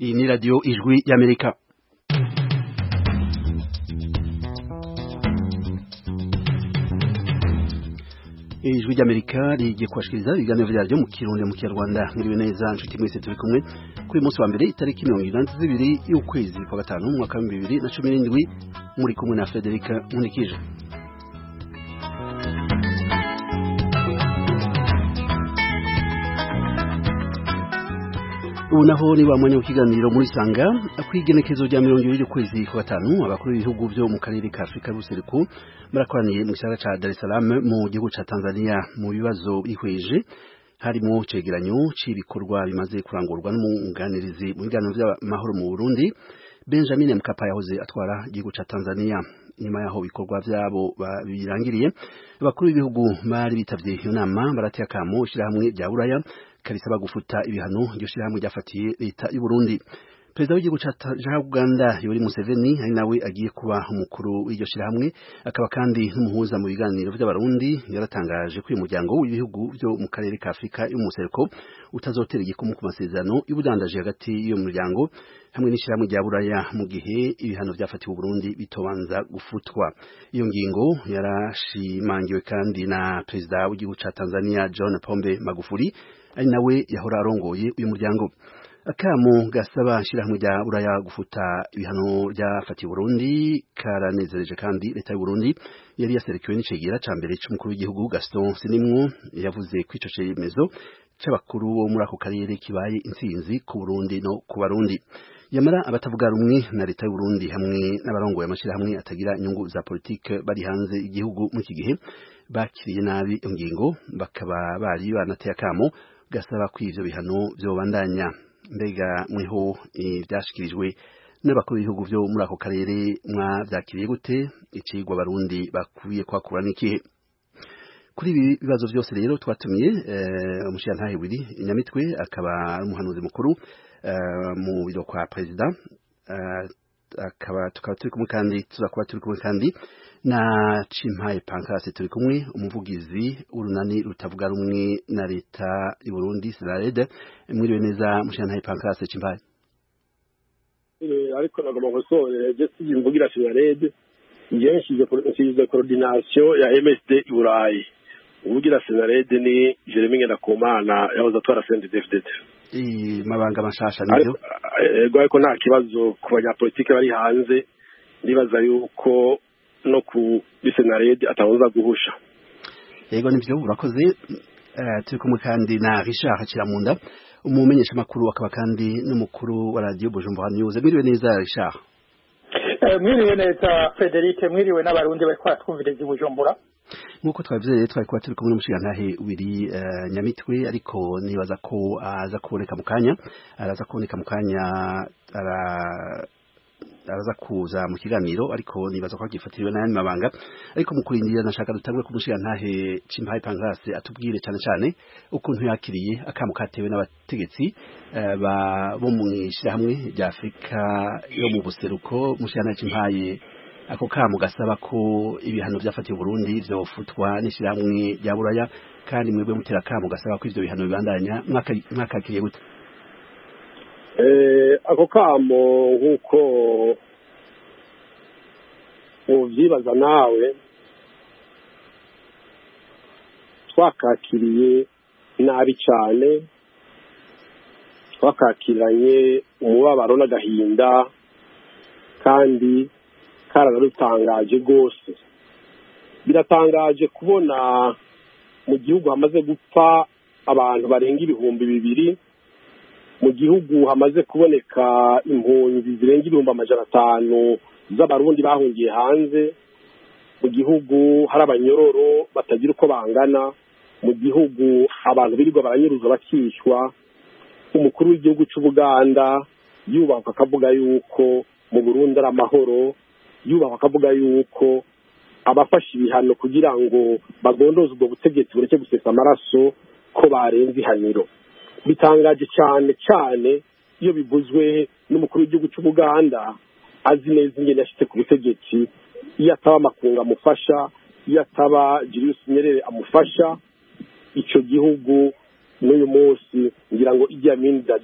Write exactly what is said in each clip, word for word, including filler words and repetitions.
Iyi ni radio Ijwi y'Amerika. Ijwi ry'Amerika rigiye kubashikiriza ibiganiro vyaryo mu Kirundi mu Kinyarwanda. Mwiriwe neza nshuti mwese turi kumwe kuri munsi wa mbere itariki mirongo ine na zibiri y'ukwezi kwa gatanu mu mwaka wa bibiri na cumi n'indwi, muri kumwe na Frederica Munikije. Ubu naho ni bamwe mu kiganiro muri sanga akwigenekezo rya mirongo ibiri y'ukwezi kwa gatanu abakuru b'ibihugu byo mu karere ka Afrika y'Ubuseruko barakoraniye mu gisagara ca Dar es Salaam mu gihugu ca Tanzania mu bibazo bihweje harimo cegeranyo c'ibikorwa bimaze kurangurwa n'umuganirizi mu biganiro by'amahoro mu Burundi Benjamin Mkapa yahoze atwara igihugu ca Tanzania. Nyuma yaho bikorwa byabo birangiriye abakuru b'ibihugu bari bitavye iyo nama barateye akamo shirahamwe rya Buraya karisaba gufuta ibihano iryo shirahamwe ryafatiye leta y'u Burundi. Perezida w'igihugu ca Uganda Yoweri Museveni ari nawe agiye kuba umukuru w'iryo shirahamwe akaba kandi n'umuhuza mu biganiro by'abarundi yaratangaje ko uyu muryango w'ibihugu byo mu karere ka Afrika y'Umuseruko utazotera igikumu ku masezerano y'ubudandaje hagati y'iyo muryango hamwe n'ishirahamwe rya Buraya mu gihe ibihano byafatiwe u Burundi bitobanza gufutwa. Iyo ngingo yarashimangiwe kandi na perezida w'igihugu ca Tanzania John Pombe Magufuli ari nawe yahora arongoye uyu muryango. Akamo gasaba shirahamwe rya Buraya gufuta ibihano ryafatiwe Burundi karanezereje kandi leta y'u Burundi yari yaserukiwe n'icegera ca mbere c'umukuru w'igihugu Gaston Sindimwo yavuze ko ico cemezo c'abakuru bo muri ako karere kibaye intsinzi ku Burundi no ku Barundi. Yamara abatavuga rumwe na leta y'u Burundi hamwe n'abarongoye amashirahamwe atagira inyungu za politike bari hanze igihugu mu iki gihe bakiriye nabi ingingo bakaba bari banateye akamo gasaba ko ivyo bihano vyobandanya. Mbega mweho ivyashikirijwe n'abakuru b'ibihugu vyo muri ako karere mwavyakiriye gute? Icigwa Barundi bakwiye kwakura n'ikihe? Kuri ibi bibazo vyose rero twatumiye uh, umushirantahe Willy Nyamitwe akaba ari umuhanuzi mukuru uh, mu biro kwa perezida uh, akaba tukaba turi kumwe kandi tuzakuba turi kumwe kandi na Chimpaye Pancras turi kumwe umuvugizi urunani rutavuga rumwe na leta y'u Burundi Senarede. Mwiriwe neza mushirantahe Pancras Chimpaye. Eh ariko nagomba gusore je simvugira Senarede ngiye nshize nshize coordination ya M S D i Burayi. Uvugira Senarede ni Jeremy Ngendakumana yahoze atwara C N D D F D D. Eh mabanga mashasha nivyo. Ego ariko nta kibazo ku banyapolitike bari hanze nibaza yuko no ku Senarede atawuza guhusha. Yego nivyo urakoze. Uh, turi kumwe kandi na Richard Kiramunda umumenyesha makuru akaba kandi n'umukuru wa radio Bujumbura News. Mwiriwe neza Richard. Eh mwiriwe neza Frederic, mwiriwe n'abarundi bari kwatwumvireza i Bujumbura. Nkuko twabivuze rero twari kuba turi kumwe n'umushirantahe Willy uh, Nyamitwe ariko nibaza ko aza kuboneka mu kanya araza kuboneka mu kanya ara araza kuza mu kiganiro ariko nibaza ko agifatiriwe n'ayandi mabanga. Ariko mu kurindira nashaka dutangwe ku mushirantahe Chimpaye Pancras atubwire cyane cyane ukuntu yakiriye akamo katewe n'abategetsi uh, ba bo mu ishirahamwe rya Afrika yo mu buseruko. Mushirantahe Chimpaye ako kamo gasaba ko ibihano byafatiwe Burundi vyofutwa n'ishirahamwe rya Buraya kandi mwebwe mutera kamo gasaba ko ivyo bihano bibandanya mwakakiriye gute? Eh ako kamo nkuko uvyibaza nawe twakakiriye nabi cyane, twakakiranye umubabaro n'agahinda kandi karanarutangaje gose. Biratangaje kubona mu gihugu hamaze gupfa abantu barenga ibihumbi bibiri, mu gihugu hamaze kuboneka impunzi zirenga ibihumbi amajana atanu z'abarundi bahungiye hanze, mu gihugu hari abanyororo batagira uko bangana, mu gihugu abantu birirwa baranyuruza bakishwa. Umukuru w'igihugu c'Ubuganda yubaka akavuga yuko mu Burundi ari amahoro, yubaka akavuga yuko abafashe ibihano kugira ngo bagondoze ubwo butegetsi bureke gusesa amaraso ko barenze ihaniro. Bitangaje cyane cyane iyo bivuzwe n'umukuru w'igihugu c'Ubuganda azi neza ingene yashitse ku butegetsi, iyo ataba amakunga amufasha, iyo ataba Julius Nyerere amufasha, ico gihugu n'uyu munsi ngira ngo Idi Amin Dada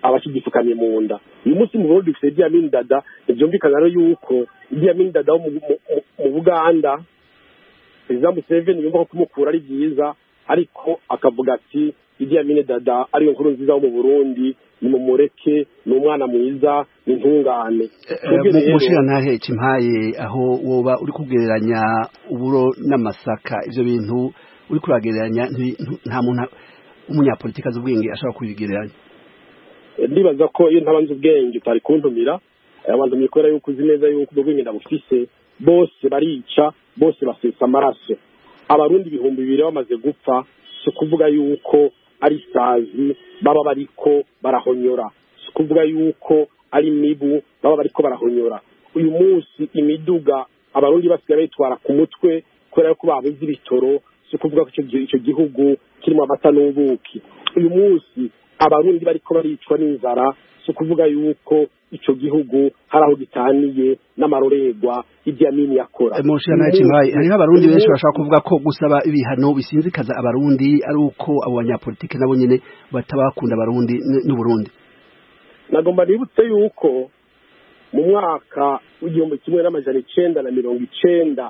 abakigipfukanye mu nda. Uyu munsi mu Burundi dufite Idi Amin Dada, ntibyumvikana rero yuko Idi Amin Dada wo mu Buganda Perezida Museveni yumva ko kumukura ari byiza, ariko akavuga ati Idi Amin Dada ariyo nkuru nziza wo mu Burundi, ni mumureke, ni umwana mwiza, ni ntungane. Mushira ntahe Cimpaye aho woba uri kugereranya uburo n'amasaka, ivyo bintu uri kuragereranya nta muntu umunyapolitika z'ubwenge ashaka kubigereranya. Ndibaza ko iyo ntabanze ubwenge utari kuntumira, abantu mikora yuko uzi neza yuko ubwenge ndabufise, bose barica, bose basesa amaraso. Abarundi ibihumbi bibiri bamaze gupfa, so kuvuga yuko ari sazi baba bariko barahonyora, so kuvuga yuko ari mibu baba bariko barahonyora. Uyu munsi imiduga abarundi basigaye bitwara ku mutwe kubera ko babuze ibitoro, so kuvuga ko icyo gihugu kirimo amata n'ubuki. Uyu munsi abarundi bariko baricwa n'inzara, so kuvuga yuko ico gihugu haraho gitaniye n'amarorerwa Idi Amin yakora. Mushira ntahe Cimpaye, hariho abarundi benshi bashaka kuvuga ko gusaba ibihano bisinzikaza abarundi ari uko abo banyapolitike nabo nyene batabakunda abarundi n'u Burundi. Nagomba nibutse yuko mu mwaka w'igihumbi kimwe n'amajana icenda na mirongo icenda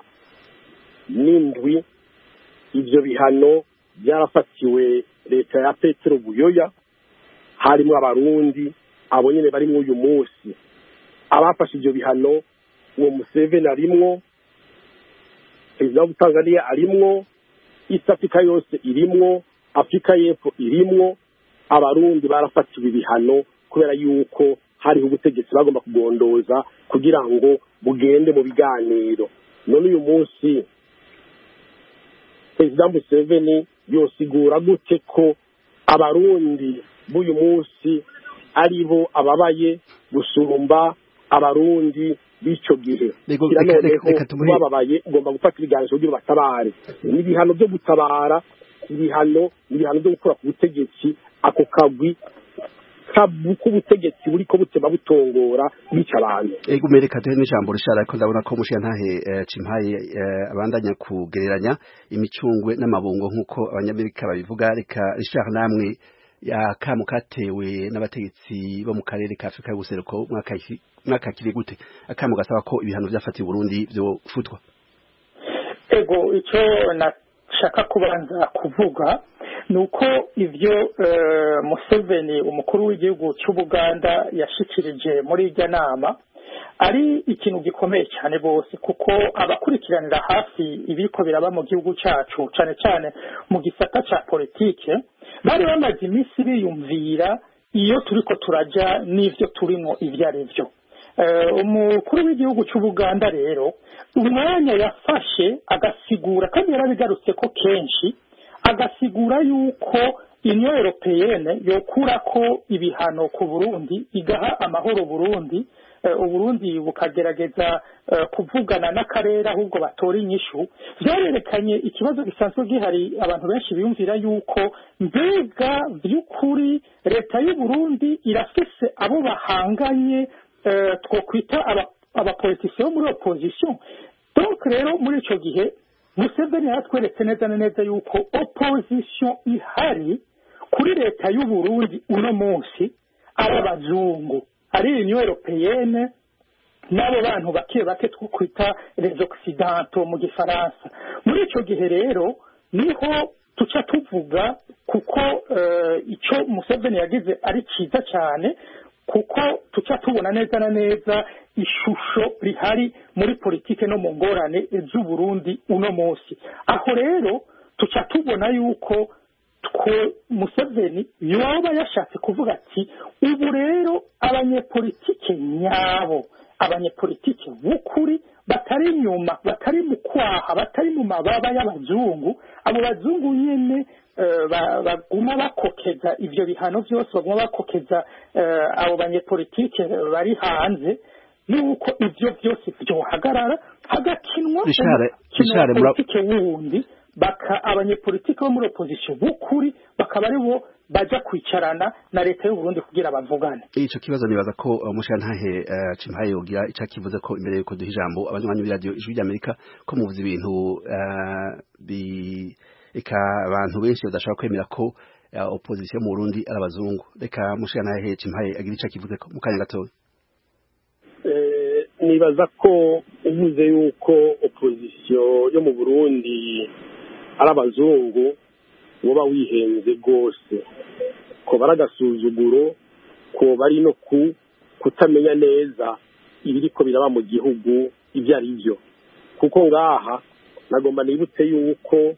n'indwi ivyo bihano byarafatiwe leta ya Petero Buyoya, harimo abarundi abo nyene bari mu uyu munsi. Abafashe ivyo bihano uwo Museveni arimwo, Perezida wa Tanzania arimwo, East Africa yose irimwo, Afrika y'Epfo irimwo. Abarundi barafatiwe ibihano kubera yuko hariho ubutegetsi bagomba kugondoza kugira ngo bugende mu biganiro. None uyu munsi Perezida Museveni yosigura gute ko abarundi b'uyu munsi aribo ababaye gusumba abarundi b'ico gihe? Bababaye ugomba gufata ibiganiro kugira batabare. N'ibihano byo gutabara, ibihano ibihano byo gukora ku butegetsi, ako kagwi kabuku butegetsi buriko buteba butongora bica abantu. Ego mereka duhe n'ijambo rishara ko ndabona ko Mushira ntahe Cimpaye abandanya kugereranya imicungwe n'amabungo nkuko abanyamerika babivuga. Reka rishara namwe yakamu katewe n'abategetsi bo mu karere ka Afrika y'ubuseruko mwaka kiri gute, akamu gasaba ko ibihano byafatiye Burundi byo futwa? Ego ico nashaka kubanza kuvuga nuko ivyo uh, Museveni umukuru w'igihugu cy'Ubuganda yashikirije muri irya nama ari ikintu gikomeye cyane bose, kuko abakurikiranira hafi ibiko biraba mu gihugu cyacu cyane cyane mu gisata cya politike bari bamaze iminsi biyumvira iyo turiko turaja n'ivyo turimo ivyo ari byo. Uh, umukuru w'igihugu cy'Ubuganda rero umwanya yafashe agasigura, kandi yarabigarutse ko kenshi, agasigura yuko Union Européenne yokura ko ibihano ku Burundi igaha amahoro Burundi, uh, Uburundi bukagerageza uh, kuvugana n'akarere ahubwo batora inyishu. Byarerekanye ikibazo gisanzwe gihari, abantu benshi biyumvira yuko mbega by'ukuri leta y'u Burundi irafise abo bahanganye, uh, twokwita abapolitisiye aba muri opposition. Donc rero muri ico gihe Museveni yaratweretse neza na neza yuko opposition ihari kuri leta y'u Burundi uno munsi ari abazungu, ari Union Européenne n'abo bantu bake bake twokwita les occidentaux mu gifaransa. Muri ico gihe rero niho tuca tuvuga kuko uh, ico Museveni yagize ari ciza cyane, kuko tuca tubona neza na neza ishusho rihari muri politike no mu ngorane z'u Burundi uno munsi. Aho rero tuca tubona yuko twe Museveni yoba yashatse kuvuga ati ubu rero abanyepolitike nyabo, abanyepolitike b'ukuri batari inyuma, batari mu kwaha, batari mu mababa y'abazungu, abo bazungu nyene Uh, baguma bakokeza ivyo bihano byose, baguma bakokeza uh, abo banyepolitike bari hanze, nuko ivyo byose byohagarara hagakinwa politike wundi, baka abanyepolitike bo muri opposition b'ukuri bakaba aribo baja kwicarana na leta y'u Burundi kugira bavugane. Ico kibazo nibaza ko Mushira ntahe uh, Cimpaye yogira ica kivuze ko imbere yuko duha ijambo abanywanyi b'iradio Ijwi ry'Amerika ko muvuze ibintu uh, bi eka abantu benshi badashaka kwemera ko ya opposition mu Burundi arabazungu reka mushana heje mpaye agira ica kivuze ko mukanya gatoya eh nibaza ko uvuze yuko opposition yo mu Burundi arabazungu woba wihenze gose ko baragasuzuguro ko bari no ku kutamenya neza ibiriko biraba mu gihugu ibyo ari byo kuko ngaha nagomba nibutse yuko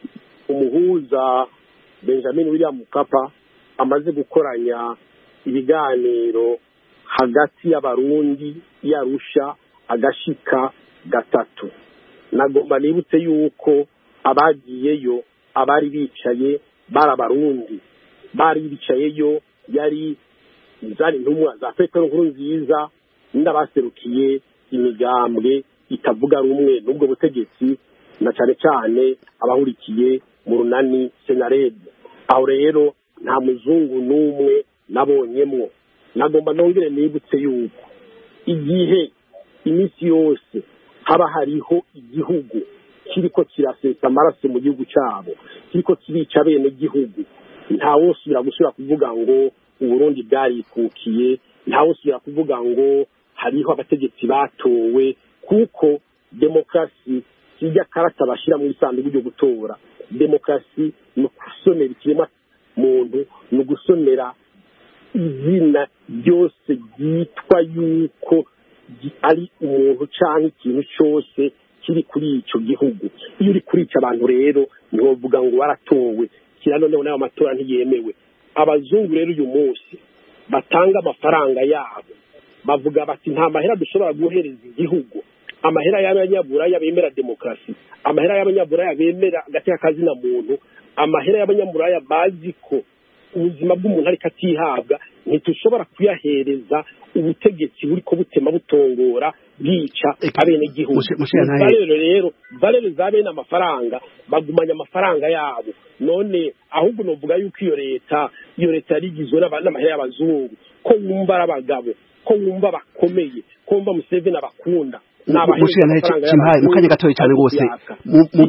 umuhuza Benjamin William Mkapa amaze gukoranya ibiganiro hagati y'abarundi yarusha agashika gatatu nagomba nibutse yuko abagiyeyo abari bicaye barabarundi bari bicayeyo yari zari ntumwa za Petero Nkurunziza ndabaserukiye imigambwe itavuga rumwe n'ubwo butegetsi na cyane cyane abahurikiye mu runani Senarede aho rero nta muzungu n'umwe nabonyemwo nagomba nongere nibutse yuko igihe iminsi yose haba hariho igihugu kiriko kirasesa amaraso mu gihugu cyabo kiriko kibica bene gihugu nta wosubira gusubira kuvuga ngo Uburundi bwarikukiye nta wosubira kuvuga ngo hariho abategetsi batowe kuko demokrasi kijya karata bashira mu isanduku ryo gutora demokrasi no kusonera ikirema muntu no gusonera izina byose byitwa yuko ari umuntu canke ikintu cyose kiri kuri ico gihugu iyo uri kuri ico abantu rero niho vuga ngo waratowe kirano none nayo amatora ntiyemewe abazungu rero uyu munsi batanga amafaranga yabo bavuga bati nta mahera dushobora guhereza igihugu amahera y'abanyaburaya bemera demokrasi amahera y'abanyaburaya bemera agateka kazina muntu amahera y'abanyaburaya bazi ko ubuzima bw'umuntu ariko atihabwa ntitushobora kuyahereza ubutegetsi buriko butema butongora bwica abene gihugu rero rero valere zabene amafaranga bagumanya amafaranga yabo none ahubwo novuga yuko iyo leta iyo leta yarigizwe n'amahera y'abazungu ko wumva arabagabo ko wumva bakomeye ko wumva Museveni abakunda mushirana chimpaye mukanya gatoye cyane gose mu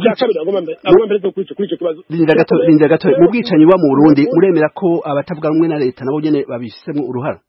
linda gatoye mu bwicanyi wa mu Burundi muremera ko abatavuga rumwe na leta nabo nyene babisemo uruhara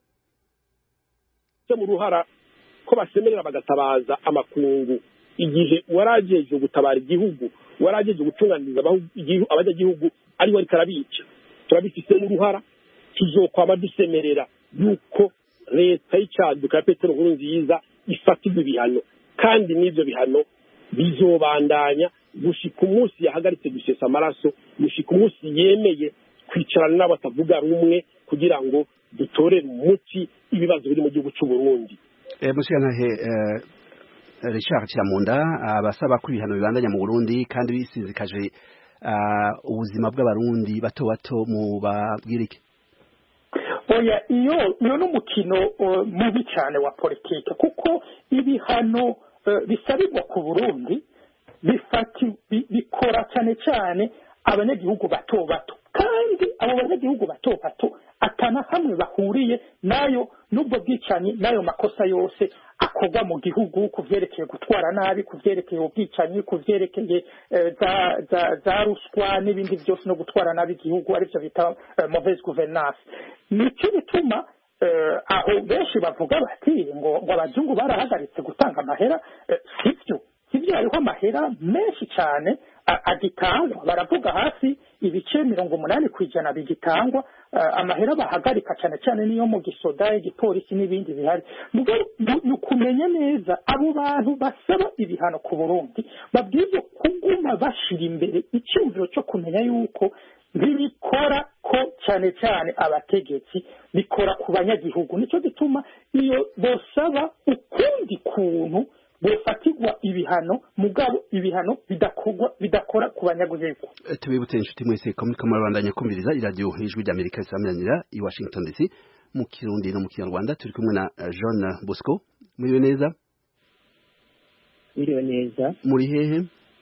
cyo mu ruhara ko basemerera bagatabaza amakungu igihe warajeje gutabara igihugu warajeje gutunganiriza abanyagihugu ari wari karabica turabifise mu ruhara tuzokwama dusemerera yuko leta y'icyaduka Petero Nkurunziza ifatirwa ibihano kandi n'ibyo bihano bizobandanya gushika umunsi yahagaritse gusesa amaraso gushika umunsi yemeye kwicarana n'abatavuga rumwe kugira ngo dutorere umuti ibibazo biri mu gihugu cy'u Burundi. Eh mushikana he eh Richard Kiramunda abasaba ko ibihano bibandanya mu Burundi kandi bisizikaje ubuzima bw'abarundi bato bato mu babwirike. Oya iyo iyo n'umukino mubi cyane wa politike kuko ibihano bisabirwa ku Burundi bifati bikora cyane cyane abanyagihugu bato bato kandi abo banyagihugu bato bato atana hamwe bahuriye nayo nubwo bwicanyi nayo makosa yose akorwa mu gihugu kuvyerekeye gutwara nabi kuvyerekeye ubwicanyi kuvyerekeye za za za ruswa n'ibindi byose no gutwara nabi igihugu arivyo bita mauvaise gouvernance nicyo bituma aho benshi bavuga bati ngo ngo abazungu barahagaritse gutanga amahera sivyo sivyo hariho amahera menshi cyane agitangwa baravuga hasi ibice mirongo umunani kwijana bigitangwa amahera bahagarika cyane cyane niyo mu gisoda igipolisi n'ibindi bihari mu kumenya neza abo bantu basaba ibihano ku Burundi babwiye kuguma bashira imbere icyumviro cyo kumenya yuko bikora ko cyane cyane abategetsi bikora ku banyagihugu nicyo gituma iyo bosaba ukundi kuntu bofatirwa ibihano mugabo ibihano bidakogwa bidakora ku banyagihugu. Tubibutse inshuti mwese ko muri kamarandanya kumviriza iradio Ijwi ry'Amerika isamanira i Washington D C mu Kirundi no mu Kinyarwanda turi kumwe na John Bosco muri neza muri neza muri hehe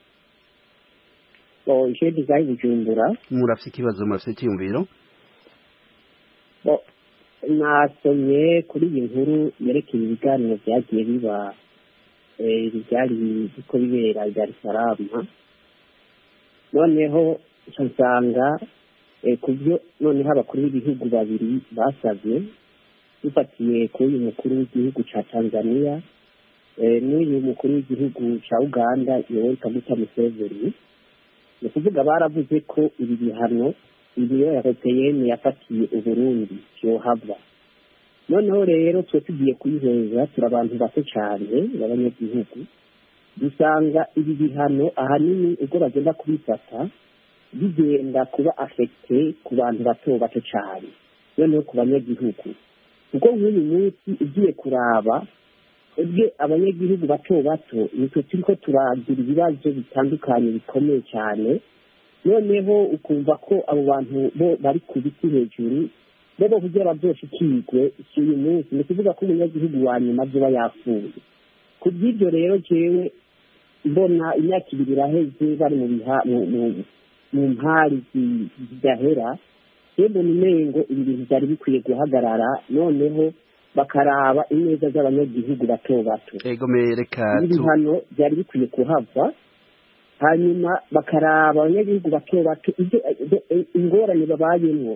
oh je design Bujumbura murafite ikibazo murafite cyumviro bo nasomye kuri iyi nkuru yerekeye ibiganiro byagiye biba byari biko bibera Dar es Salaam noneho nsanga ku byo noneho abakuru b'ibihugu babiri basabye dufatiye kuri uyu mukuru w'igihugu cya tanzania n'uyu mukuru w'igihugu cya uganda yoweri kaguta museveni ni ukuvuga baravuze ko ibi bihano ibiyo europeyeni yafatiye uburundi byohava noneho rero twe tugiye kuyiheza turi abantu bato cyane b'abanyagihugu dusanga ibi bihano ahanini ubwo bagenda kubifata bigenda kuba afekite ku bantu bato bato cyane noneho ku banyagihugu kuko nk'uyu munsi ugiye kuraba ubwe abanyagihugu bato bato nitwe turi ko turagira ibibazo bitandukanye bikomeye cyane noneho ukumva ko abo bantu bo bari ku biti hejuru bo bo kugira bazoshikirwe si uyu munsi ni ukuvuga ko umunyagihugu wa nyuma azoba yapfuye ku bw'ibyo rero jewe mbona imyaka ibiri iraheze bari mu biha mu mpari zidahera rero mbona imengo ibi bintu byari bikwiye guhagarara noneho bakaraba ineza z'abanyagihugu bato bato ibihano byari bikwiye kuhava hanyuma bakaraba abanyagihugu bato bato ingorane babayemo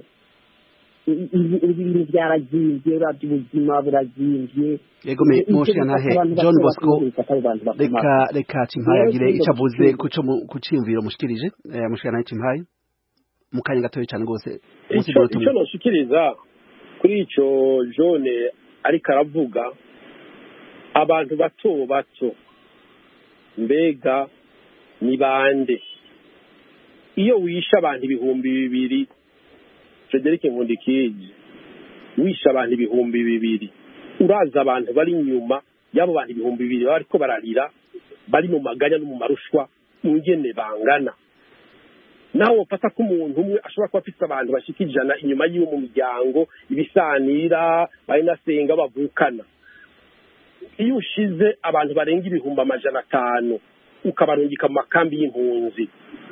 ibintu byarazimbye uravye ubuzima burazimvye egome mushyantahe John Bosco reka reka Cimpayagire ico avuze kuco kuciyumviro mushikirije mushyantahe Cimpaye mukanya gatoye cyane gose ico noshikiriza kuri ico Jone ariko aravuga abantu bato bato mbega ni bande iyo wisha abantu ibihumbi bibiri Frederic Nkundikije wisha abantu ibihumbi bibiri uraza abantu bari inyuma yabo bantu ibihumbi bibiri bariko bararira bari mu maganya no mu marushwa ingene bangana naho wafata ko umuntu umwe ashobora kuba afite abantu bashika ijana inyuma yiwe mu miryango ibisanira bayinasenga bavukana iyo ushize abantu barenga ibihumbi amajana atanu ukabarungika mu makambi y'impunzi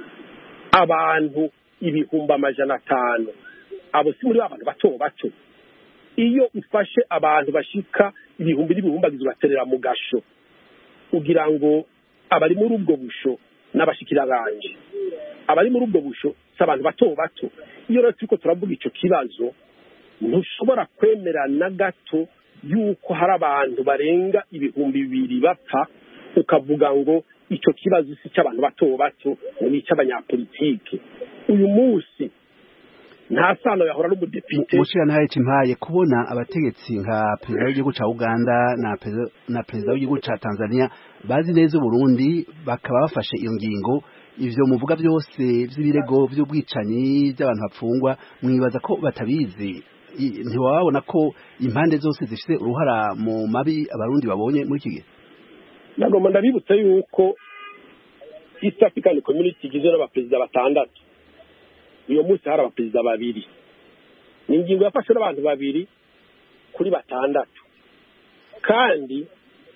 abantu ibihumbi amajana atanu abo si muri abantu bato bato iyo ufashe abantu bashika ibihumbi n'ibihumbi agize baterera mu gasho ugira ngo abari muri ubwo busho n'abashikiranganje abari muri ubwo busho s'abantu bato bato iyo rero turiko turavuga ico kibazo ntushobora kwemera na gato yuko hari abantu barenga ibihumbi bibiri bapfa ukavuga ngo ico kibazo si cy'abantu bato bato ni cy'abanyapolitike uyu munsi nta sano yahora n'umudepite mushyantahe Cimpaye kubona abategetsi nka perezida w'igihugu ca Uganda na perezida na perezida w'igihugu ca Tanzania bazi neza Burundi bakaba bafashe iyo ngingo ivyo muvuga byose vy'ibirego by'ubwicanyi by'abantu bapfungwa mwibaza ko batabizi ntiwabona ko impande zose zifite uruhara mu mabi abarundi babonye muri iki gihe nagomba ndabibutse yuko East African Community igizwe n'abaperezida batandatu uyu munsi hari abaperezida babiri ni ingingo yafashwe n'abantu babiri kuri batandatu kandi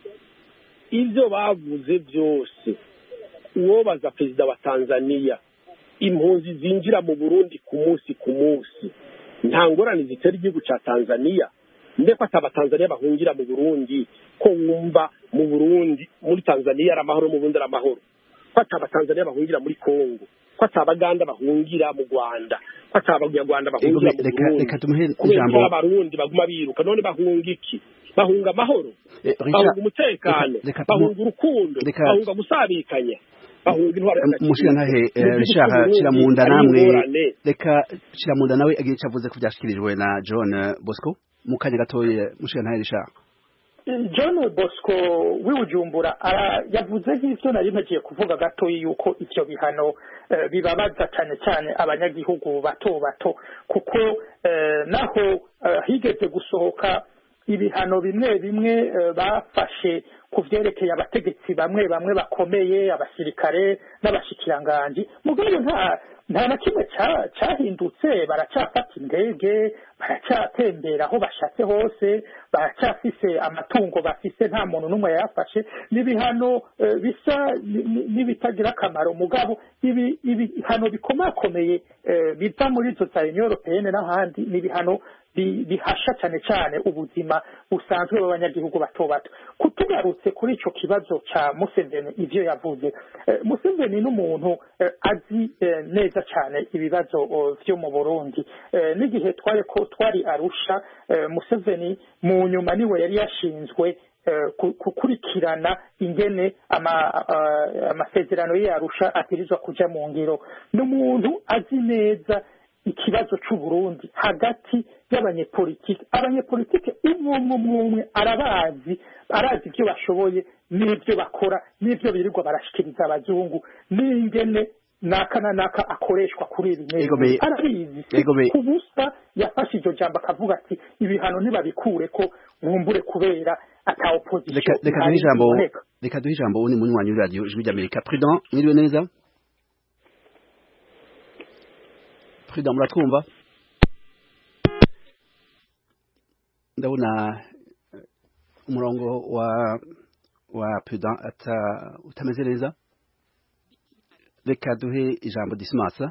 ivyo bavuze byose uwo baza perezida wa Tanzania impunzi zinjira mu Burundi ku munsi ku munsi nta ngorane zitera igihugu ca Tanzania ndeko ataba Tanzania bahungira mu Burundi ko wumva mu Burundi muri Tanzania ari amahoro mu Burundi ari amahoro ko ataba Tanzania bahungira muri Kongo ko atabaganda bahungira mu Rwanda ko atabaganda bahungira mu Burundi reka tumuhe ijambo abarundi baguma biruka none bahunga iki bahunga amahoro bahunga umutekano bahunga urukundo bahunga gusabikanya bahunga intwaro mushyantahe Richard Kiramunda namwe reka Kiramunda nawe agiye cyavuze ko byashikirijwe na John Bosco mukanya gatoye mushyantahe Richard John Bosco w'ibujumbura yavuze nk'ivyo nari nagiye kuvuga gatoya yuko ivyo bihano bibabaza cyane cyane abanyagihugu bato bato kuko naho higeze gusohoka ibihano bimwe bimwe bafashe ku vyerekeye abategetsi bamwe bamwe bakomeye abasirikare n'abashikiranganji mugabo nta nta na kimwe cyahindutse baracafata indege baracyatembera aho bashatse hose baracyafise amatungo bafise nta muntu n'umwe yafashe n'ibihano bisa n'ibitagira akamaro mugabo ibihano bikomakomeye biva muri izo za Union Européenne n'ahandi n'ibihano bihasha cyane cyane ubuzima busanzwe bw'abanyagihugu bato bato. Kutugarutse kuri ico kibazo ca Museveni ivyo yavuze, Museveni n'umuntu azi neza cyane ibibazo vyo mu Burundi. N'igihe twari ko twari Arusha, Museveni mu nyuma niwe yari yashinzwe kukurikirana ingene amasezerano y'Arusha atirizwa kuja mu ngiro. N'umuntu azi neza ikibazo c'u Burundi hagati y'abanyepolitike. Abanyepolitike umwe umwe arabazi, arazi ibyo bashoboye n'ibyo bakora n'ibyo birirwa barashikiriza abazungu n'ingene naka na naka akoreshwa kuri ibi neza. Arabizi kubusa yafashe iryo jambo akavuga ati ibihano ntibabikure ko nkumbure kubera ata opposition. Reka duhe ijambo reka duhe ijambo uni munywanyi wa radio Ijwi ry'Amerika. Prudent, mwiriwe neza? Prudent, muratwumva? Ndabona umurongo wa wa Prudent ata utameze neza. Reka duhe ijambo Dismas.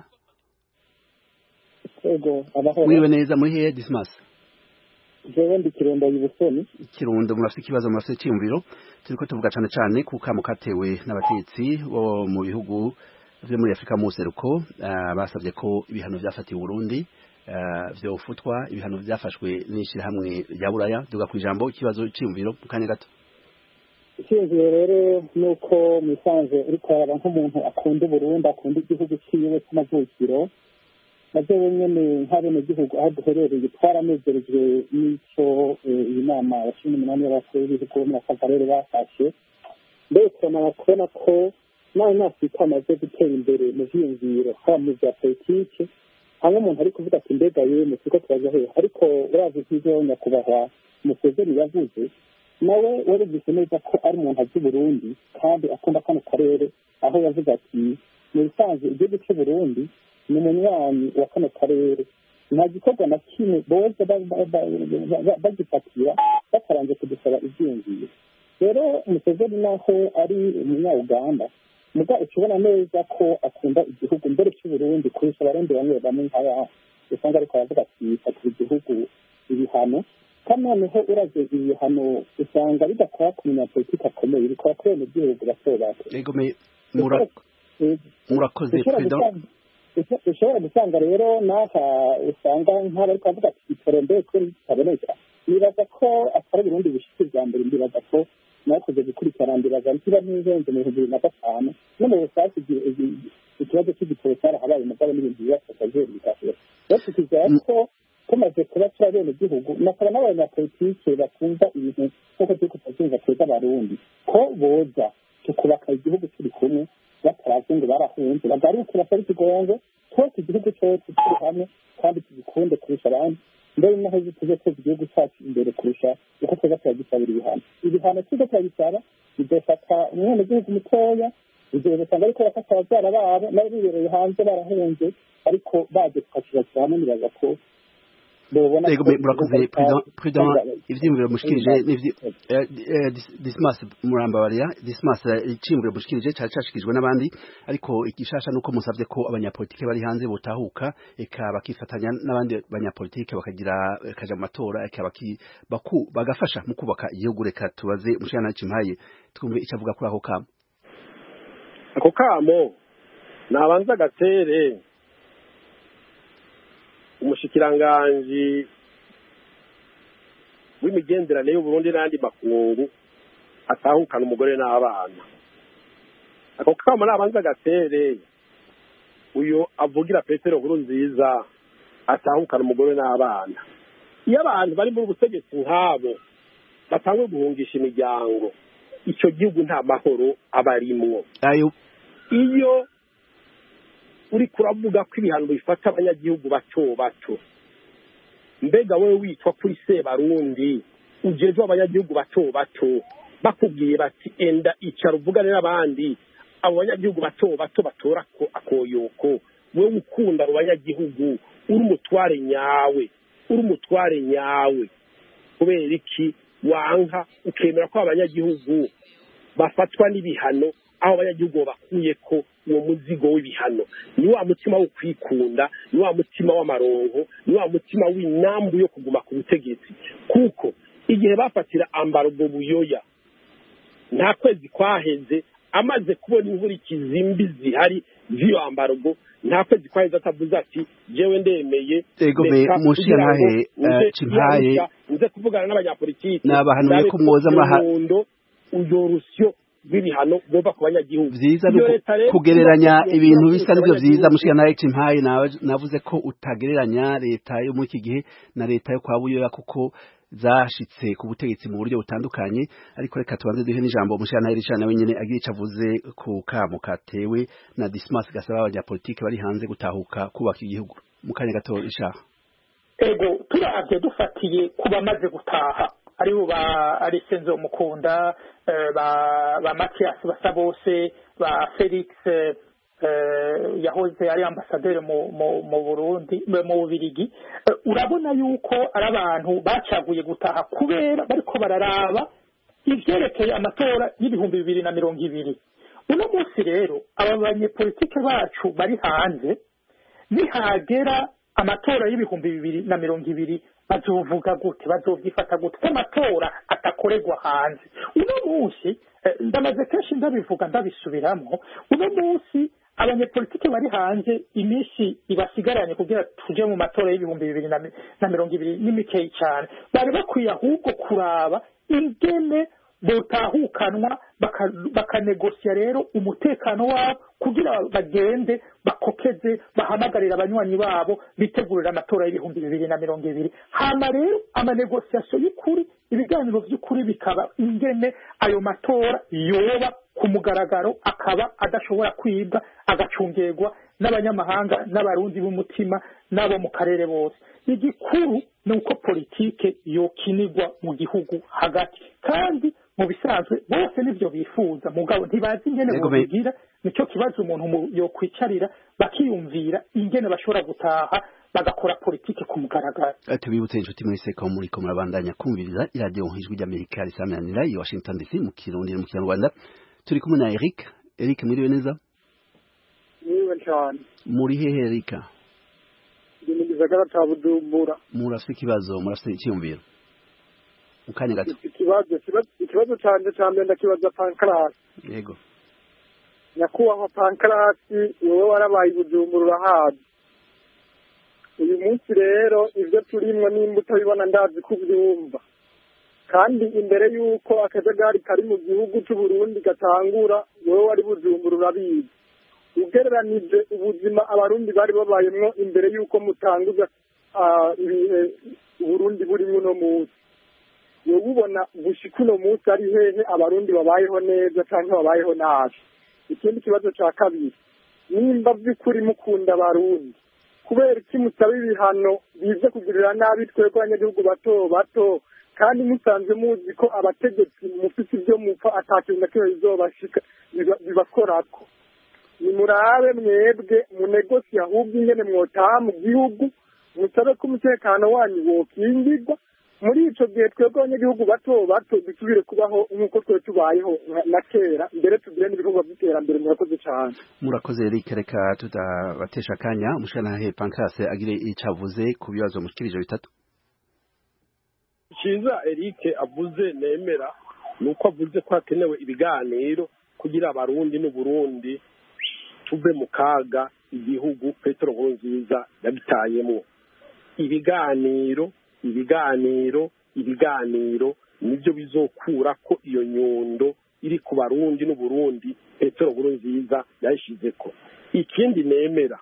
Ego abaho. Mwiriwe neza, muri hehe Dismas? Jewe ndi Kirundo y'Ubusoni. Kirundo, murafite ikibazo, murafite cyumviro. Turiko tuvuga cyane cyane kuko mukatewe n'abatetsi bo mu bihugu vyo muri Afrika mu seruko, uh, basabye ko ibihano byafatiwe Burundi uh, vyo ufutwa, ibihano byafashwe n'ishirahamwe rya Buraya. Duga ku ijambo ikibazo cyumviro mukanya gato. Icyizere rero nuko musanze uriko araba nk'umuntu akunda Burundi, akunda igihugu ciwe cy'amavukiro, navyo nyene nk'abene gihugu aho duherereye twaranezerejwe n'ico iyi nama ya cumi n'umunani y'abakuru b'ibihugu muri aka karere bafashe. Mbere turamara kubona ko nawe n'Afurika amaze gutera imbere mu vyiyumviro haba mu vya politike, hamwe umuntu ari kuvuga ati mbega yemwe turiko turaja hehe, ariko urazi ivyo nyakubahwa Museveni yavuze nawe warumvise neza ko ari umuntu azi Burundi kandi akunda kano karere, aho yavuze ati mu bisanzwe igihugu cy'u Burundi ni umunywanyi wa kano karere, nta gikorwa na kimwe boza bagifatira bataranje kudusaba ivyiyumviro. Rero Museveni naho ari umunya-Uganda, muga ukibona neza ko akunda igihugu mbere cy'u Burundi kurusha abarundi bamwe bamwe nk'aya usanga ariko aravuga ati fatira igihugu ibihano. Kandi noneho uraze ibihano usanga bidakora ku munyapolitiki akomeye, bikora kuri bene gihugu bato bato. Ego me murakoze President. Ushobora gusanga rero naha usanga nk'abari kuvuga ati itorombe ko ritaboneka. Nibaza ko atari Burundi bishitse bya mbere, ndibaza ko nakoze gukurikirana, ndibaza ntiba n'izenze mu bihumbi bibiri na gatanu no mu busasi ikibazo cy'igitoro cyarahabaye mugabo n'ibintu byafashaje bikashira. Rero tukizera ko tumaze kuba turabene gihugu nakora n'abanyapolitike bakumva ibintu nk'uko turi kutabyumva tweza abarundi ko boza tukubaka igihugu turi kumwe batarazi ngo barahunze bagarukira atari kigongo twese igihugu cyose turi hamwe kandi tugikunde kurusha abandi, mbere naho tuze twese igihugu cyacu imbere kurusha uko tweza turagisabira ibihano. Ibihano tuze turabisaba bidafata umwana gihugu mutoya, ibyo usanga ariko bafata ababyara babo nabo bibereye hanze barahunze, ariko baje tukakibashyira hamwe nibaza ko Ego murakoze Prudent, ivyimviro mushikirije n'ivyo Dismas Murambabarira. Dismas icimviro mushikirije cyari cashikijwe n'abandi, ariko igishasha nuko musavye ko abanyapolitike bari hanze botahuka eka bakifatanya n'abandi banyapolitike bakagira kaja mu matora eka baki baku bagafasha mu kubaka igihugu. Reka tubaze mushana cimpaye twumve icavuga kuri ako kamo. Ako kamo nabanza gatere umushikiranganji w'imigenderanire y'u Burundi n'andi makungu atahukana umugore n'abana. Ako kama nabanza gatere uyo avugira Petero Nkurunziza atahukana umugore n'abana. Iyo abantu bari mu butegetsi nk'abo batangwe guhungisha imiryango, icyo gihugu nta mahoro abarimwo. Ayo iyo uri kuravuga ko ibihano bifata abanyagihugu bato bato, mbega wewe witwa kuri Sebarundi ujejwe abanyagihugu bato bato bakubwiye bati enda icara uvugane n'abandi, abo banyagihugu bato bato batora ko akoyoko, wewe ukunda abo banyagihugu, uri umutware nyawe uri umutware nyawe kubera iki wanka ukemera ko abanyagihugu bafatwa n'ibihano aho abanyagihugu bakuye ko uwo muzigo w'ibihano ni wa mutima wo kwikunda ni wa mutima w'amaronko ni wa mutima w'inambu yo kuguma ku butegetsi kuko igihe bafatira ambargo buyoya nta kwezi kwaheze amaze kubona inkurikizi mbi zihari z'iyo ambargo nta kwezi kwaheze atavuze ati jewe ndemeye ego me mushyantahe Cimpaye nze kuvugana n'abanyapolitiki nabahanuye ko mwoza amaharundo uyorusyo b'ibihano bova ku banyagihugu vyiza kugereranya ibintu bisa n'ibyo vyiza mushyantahe Cimpaye navuze ko utagereranya leta yo muri iki gihe na leta yo kwa Buyoya kuko zashitse ku butegetsi mu buryo butandukanye ariko reka tubanze duhe n'ijambo mushyantahe Richard nawe nyene agira ico avuze ku kamo katewe na Dismas gasaba abanyapolitiki bari hanze gutahuka kubaka igihugu mu kanya gato Richard. Ego turavye dufatiye kuba maze gutaha ari ba ari Senzo Mukunda ba ba Mathias Basabose ba Felix yahoze ari ambasaderi mu mu Burundi mu Bubiligi urabona yuko ari abantu bacaguye gutaha kubera bariko bararaba ivyerekeye amatora y'ibihumbi bibiri na mirongo ibiri uno munsi rero aba banyepolitike bacu bari hanze nihagera amatora y'ibihumbi bibiri na mirongo ibiri bazovuga gute bazovyifata gute amatora atakoregwa hanze uno munsi ndamaze kenshi ndabivuga ndabisubiramo uno munsi abanyepolitike bari hanze iminsi ibasigaranye kugira tuje mu matora y'ibihumbi bibiri na mirongo ibiri n'imikeyi cyane bari bakwiye ahubwo kuraba ingene botahukanwa bakanegosya rero umutekano wabo kugira bagende bakokeze bahamagarira abanywanyi babo bitegurira amatora y'ibihumbi bibiri na mirongo ibiri hama rero amanegosiasiyo y'ukuri ibiganiro by'ukuri bikaba ingene ayo matora yoba ku mugaragaro akaba adashobora kwibwa agacungerwa n'abanyamahanga n'abarundi b'umutima n'abo mu karere bose igikuru ni uko politike yokinirwa mu gihugu hagati kandi mu bisanzwe bose nivyo bifuza mugabo ntibazi ingene bobigira nicyo kibazo umuntu yokwicarira bakiyumvira ingene bashobora gutaha bagakora politike ku mugaragaro. Tubibutse inshuti mwese ko muri ko murabandanya kumviriza iradiyo Ijwi ry'Amerika risamanira i Washington D C mu Kirundi mu Kinyarwanda turi kumwe na Eric. Eric mwiriwe neza? Niwe cyane. Muri hehe Eric? Ndi mu gisagara ca Bujumbura. Murafite ikibazo murafite icyumviro. Ukanya gato. Ikibazo ikibazo cyane cyane ndakibaza Pancras. Yego. Nyakubahwa Pancras wowe warabaye Bujumbura urahazi. Uyu munsi rero ivyo turimwo n'imbuto bibona ndazi kubyumva. Kandi imbere yuko akajagari kari mu gihugu cy'u Burundi gatangura wowe wari Bujumbura urabizi. Ugereranije ubuzima abarundi bari babayemwo imbere yuko mutanguza Burundi burimo no munsi wowe ubona gushika uno munsi ari hehe abarundi babayeho neza canke babayeho nabi. Ikindi kibazo ca kabiri nimba by'ukuri mukunda abarundi kubera iki musaba ibihano bize kugirira nabi twebwe abanyagihugu bato bato kandi musanzwe muzi ko abategetsi mufite ibyo mupfa atakintu na kimwe bizobashika bibakorako nimurabe mwebwe munegosi ahubwo ingene mwotaha mu gihugu musabe ko umutekano wanyu wokingirwa muri ico gihe twebwe abanyagihugu bato bato dusubire kubaho nk'uko twe tubayeho na kera mbere tugire n'ibikorwa by'iterambere murakoze cyane. Murakoze Eric reka tutabatesha akanya umushanahe Pancras agire icavuze ku bibazo mushikirije bitatu. Ciza Eric avuze nemera nuko avuze ko hakenewe ibiganiro kugira abarundi n'u Burundi tuve mu kaga igihugu Petero Nkurunziza yabitayemo. Ibiganiro ibiganiro ibiganiro nibyo bizokura ko iyo nyundo iri ku barundi n'u Burundi Petero Nkurunziza yashizeko. Ikindi nemera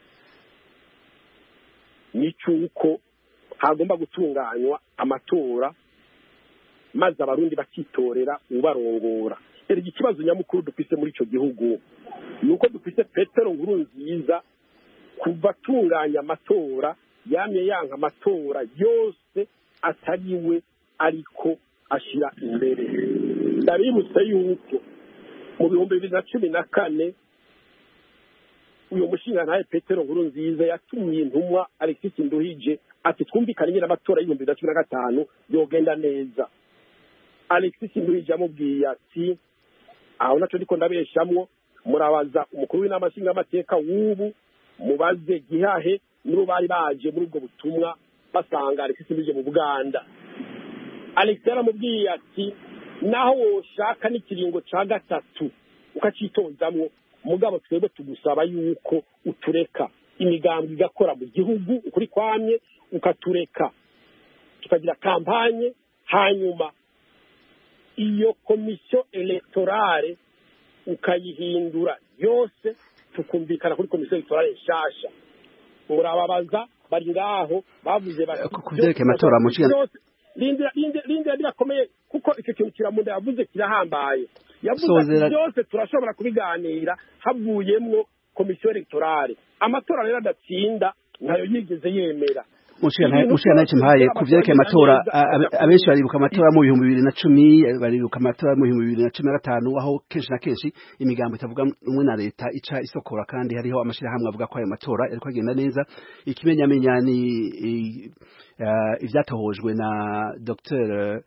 ni cyuko hagomba gutunganywa amatora maze abarundi bakitorera ubarongora. Erega ikibazo nyamukuru dufise muri ico gihugu nuko dufise Petero Nkurunziza kuva atunganya amatora yamye yanka amatora yose atariwe ariko ashira imbere. Ndabibutse yuko mu bihumbi bibiri na cumi na kane uyu mushingantahe Petero Nkurunziza yatumiye intumwa Alexis Nduhije ati twumvikanye n'amatora y'ibihumbi bibiri na cumi na gatanu yogenda neza. Alexis Nduhije amubwiye ati aho nacyo ndiko ndabeshamwo murabaza umukuru w'inama nshingamateka w'ubu mubaze gihahe nibo bari baje muri ubwo butumwa basanga Alexis bije mu Buganda. Alexis yaramubwiye ati naho woshaka n'ikiringo ca gatatu ukacitozamwo mugabo twebwe tugusaba yuko utureka imigambwe igakora mu gihugu ukuri kwamye ukatureka tukagira kampanye hanyuma iyo komisiyo electorale ukayihindura yose tukumvikana kuri komisiyo electorale nshasha. Murababaza bari ngaho bavuze bati kuvyerekeye amatora mu cigana linde linde linde birakomeye kuko icyo kintu kiramunda yavuze kirahambaye yavuze byose turashobora kubiganira havuyemwo komisiyo electorale. Amatora rero adatsinda ntayo yigeze yemera. Mushira nayo mpaye kuvyerekeye amatora abenshi baribuka amatora mu bihumbi bibiri na cumi baribuka amatora mu bihumbi bibiri na cumi na gatanu aho kenshi na kenshi imigambo itavuga umwe na leta ica isokora kandi hariho amashirahamwe avuga ko ayo matora yariko agenda neza. Ikimenyamenya ni ivyatohojwe na Dr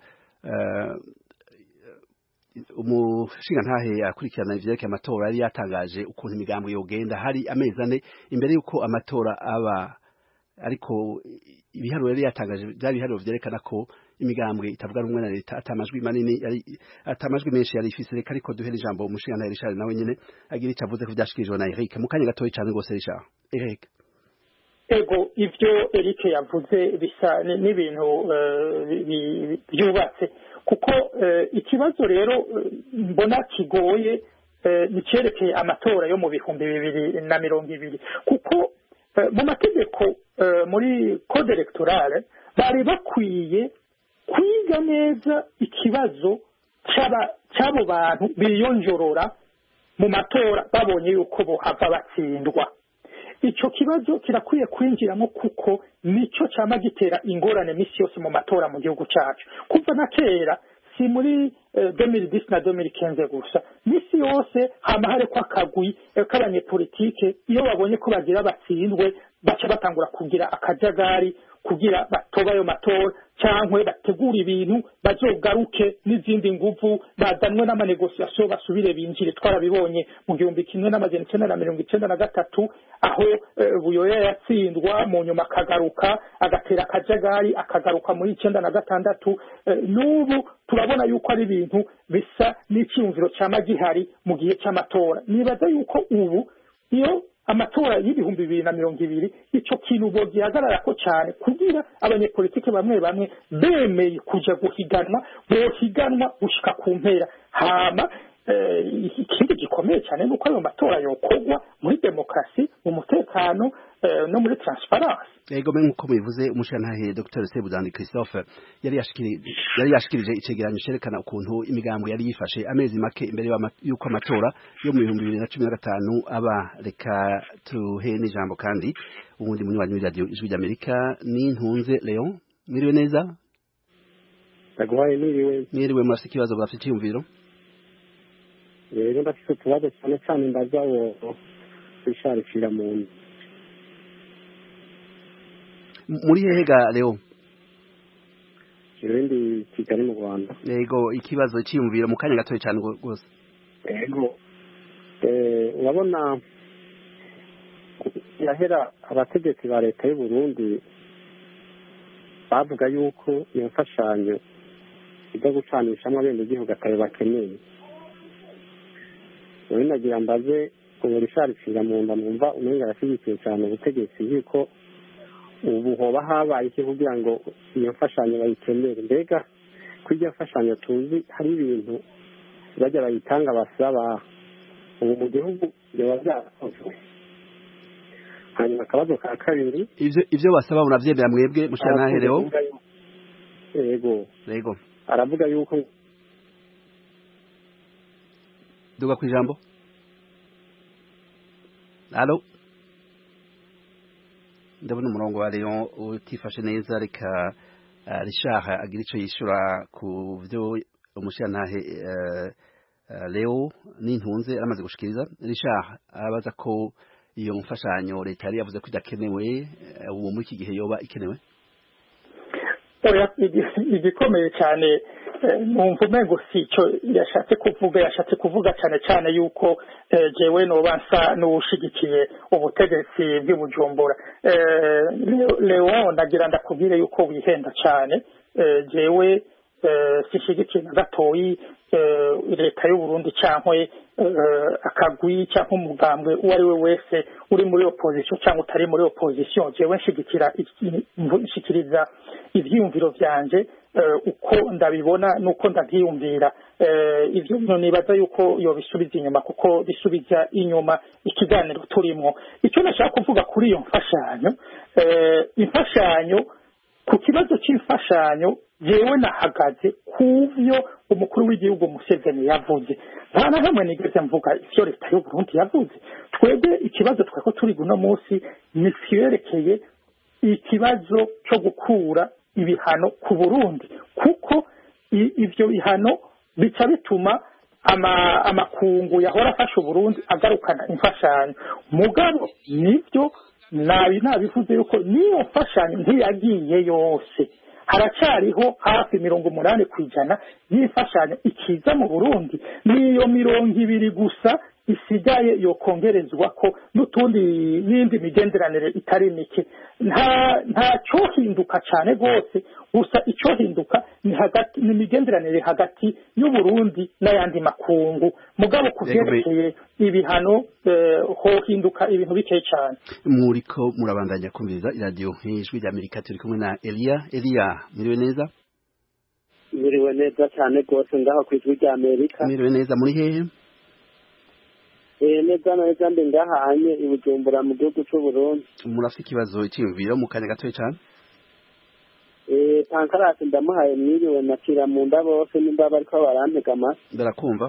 umushinga ntahe akurikirana ivyerekeye amatora yari yatangaje ukuntu imigambo yogenda hari amezi ane imbere yuko amatora aba, ariko ibiharuro yari yatangaje byari ibiharuro vyerekana ko imigambwe itavuga rumwe na leta atamajwi manini yari atamajwi menshi yari ifise. Reka ariko duhere ijambo umushinga ntahe Richard nawe nyene agira icyo avuze ku vyashikirijwe na Eric mu kanya gatoyi cyane gose. Richard. Eric. Ego ivyo Eric yavuze bisa n'ibintu byubatse kuko ikibazo rero mbona kigoye nicerekeye amatora yo mu bihumbi bibiri na mirongo ibiri kuko mu mategeko muri code electorale bari bakwiye kwiga neza ikibazo cy'abo bantu biyonjorora mu matora babonye yuko bohava batsindwa. Icyo kibazo kirakwiye kwinjiramo kuko nico cyama gitera ingorane misi yose mu matora mu gihugu cyacu kuva na kera, si muri deux mille dix na deux mille quinze gusa, misi yose hama hari kwa kagwi k'abanyepolitike iyo babonye ko bagira batsindwe baca batangura kugira akajagari kugira batoba ayo matora cyangwa bategura ibintu bazogaruke n'izindi nguvu bazanwe n'amanegosiasiyo basubire binjire. Twarabibonye mu gihumbi kimwe n'amajana icenda na mirongo icenda na gatatu aho Buyoya yatsindwa mu nyuma akagaruka agatera akajagari akagaruka muri icenda na gatandatu. N'ubu turabona yuko ari ibintu bisa n'icyumviro cyama gihari mu gihe cy'amatora. Nibaza yuko ubu iyo amatora y'ibihumbi bibiri na mirongo ibiri icyo kintu bo gihagarara ko cyane kugira abanyepolitike bamwe bamwe bemeye kuja guhiganwa bohiganwa gushika ku mpera. Hama ikindi gikomeye cyane nuko ayo matora yokorwa muri demokrasi mu mutekano no muri transparence. Ego men uko bivuze umushantahe Dr Sebudandi Christophe yari yashikirije yari yashikirije icegeranyo cerekana ukuntu imigambo yari yifashe amezi make imbere yuko amatora yo mu bihumbi bibiri na cumi na gatanu aba. Reka tuhe n'ijambo kandi ubundi munywanyi wa radio Ijwi ry'Amerika ni Ntunze Leon. Mwiriwe neza? Ndagwaye mwiriwe. Mwiriwe murafite ikibazo bafite cyumviro? Rero ndafite utubazo cyane cyane ndaza wo bisharikira mu muri hega Leo. Kirendi Kigali mu Rwanda. Yego ikibazo cyiyumvira mu kanya gatoye cyane gose. Yego eh urabona yahera abategetsi ba leta y'u Burundi bavuga yuko iyo mfashanyo ijya gucanishamwe abende gihugu atari bakeneye. Ubu nagira mbaze ubu risharikira mu nda numva umenga yashyigikiye cyane ubutegetsi yuko ubu hoba habaye iki kugira ngo iyo mfashanyo bayikenere. Mbega kujya mfashanyo tuzi hari ibintu bajya bayitanga basaba ubu mu gihugu byaba byakozwe. Hanyuma akabazo ka kabiri ivyo ivyo basaba unavyemera mwebwe mushanahereho? Yego yego aravuga yuko duga kwijambo. Allo ndabona umurongo wa Leon utifashe neza. Reka uh, Richard agira ico yishura ku byo umushantahe uh, uh, Leo n'intunze amaze gushikiriza. Richard abaza ko iyo mfashanyo leta yari yavuze ko idakenewe ubu muri iki gihe yoba ikenewe. Igikomeye cyane numva umengo si icyo yashatse kuvuga yashatse kuvuga cyane cyane yuko jewe noba nsa n'ushigikiye ubutegetsi bw'ibujumbura Leon ndagira ndakubwire yuko wihenda cyane jewe sishigikiye na gatoyi leta y'u Burundi cyangwa akagwi cyangwa umugambwe uwo ari we wese uri muri opposition cyangwa utari muri opposition jewe nshigikira nshikiriza ivyiyumviro vyanje uko ndabibona nuko ndavyiyumvira ivyo bintu nibaza yuko yobisubiza inyuma kuko bisubiza inyuma ikiganiro turimo icyo nashaka kuvuga kuri iyo mfashanyo imfashanyo ku kibazo cy'imfashanyo jewe nahagaze kuvyo umukuru w'igihugu Museveni yavuze nta na hamwe nigeze mvuga ivyo leta y'u Burundi yavuze twebwe ikibazo twako turi guno munsi ni cyerekeye ikibazo cyo gukura ibihano ku Burundi kuko ivyo bihano bica bituma ama amakungu yahora afasha Burundi agarukana imfashanyo mugabo nivyo nabi nabivuze yuko niyo mfashanyo ntiyagiye yose haracariho hafi mirongo umunani kwijana y'imfashanyo ikiza mu Burundi niyo mirongo ibiri gusa isigaye yokongerezwa ko n'utundi n'indi migenderanire itari mike nta nta cyo hinduka cyane gose gusa icyo hinduka ni hagati ni migenderanire hagati y'u Burundi n'ayandi makungu mugabo kuvyerekeye ibihano ho hinduka ibintu bike cyane muriko murabandanya kumviriza radio Ijwi rya Amerika turi kumwe na Elia Elia miriwe neza miriwe neza cyane gose ngaho ku Ijwi rya Amerika miriwe neza muri hehe Eh neza neza ndi ngahanye ibujumbura mu gihugu cy'u Burundi murafite ikibazo cy'imviro mu kanya gatoye cyane eh Pankarasi ndamuhaye mwiriwe nakira mu nda bose nimba bariko barantega amasi ndarakumva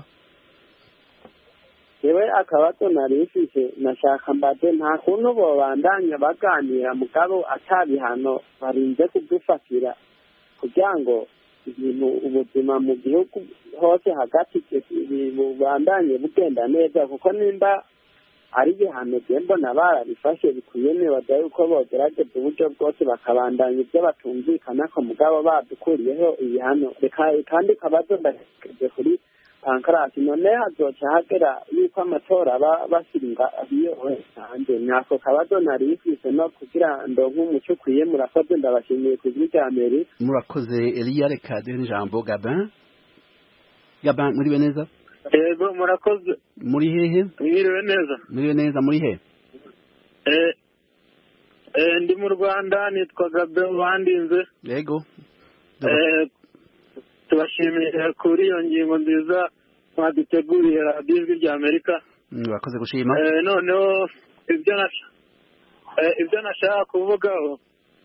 yewe akabato narifise nashaka mbaze nta kuntu bo bandanya baganira mugabo atabihano barinze kudufatira kugira ngo ibintu ubuzima mu gihugu hose hagati bubandanye bugenda neza kuko nimba ari ibihano mbona barabifashe bikwiye nibaza yuko bogerageza uburyo bwose bakabandanya ibyo batumvikana ko mugabo badukuriyeho ibihano kandi kabazo ndashyize kuri Pankarasi none hazoca hagera yuko amatora aba basiringa iyo hanze nako kabazo narifise no kugira ndonke umuco ukwiye murakoze ndabashimiye ku Ijwi rya Amerika murakoze Elia reka duhe n'ijambo Gabin Gabin muriwe neza yego murakoze muri hehe mwiriwe neza muriwe neza muri he eh eh ndi mu Rwanda nitwa Gabin bandinze yego eh tubashimiye kuri iyo ngingo nziza mwaduteguriye radio Ijwi rya Amerika murakoze gushima eh noneho ibyo nasha eh ibyo nashaka kuvugaho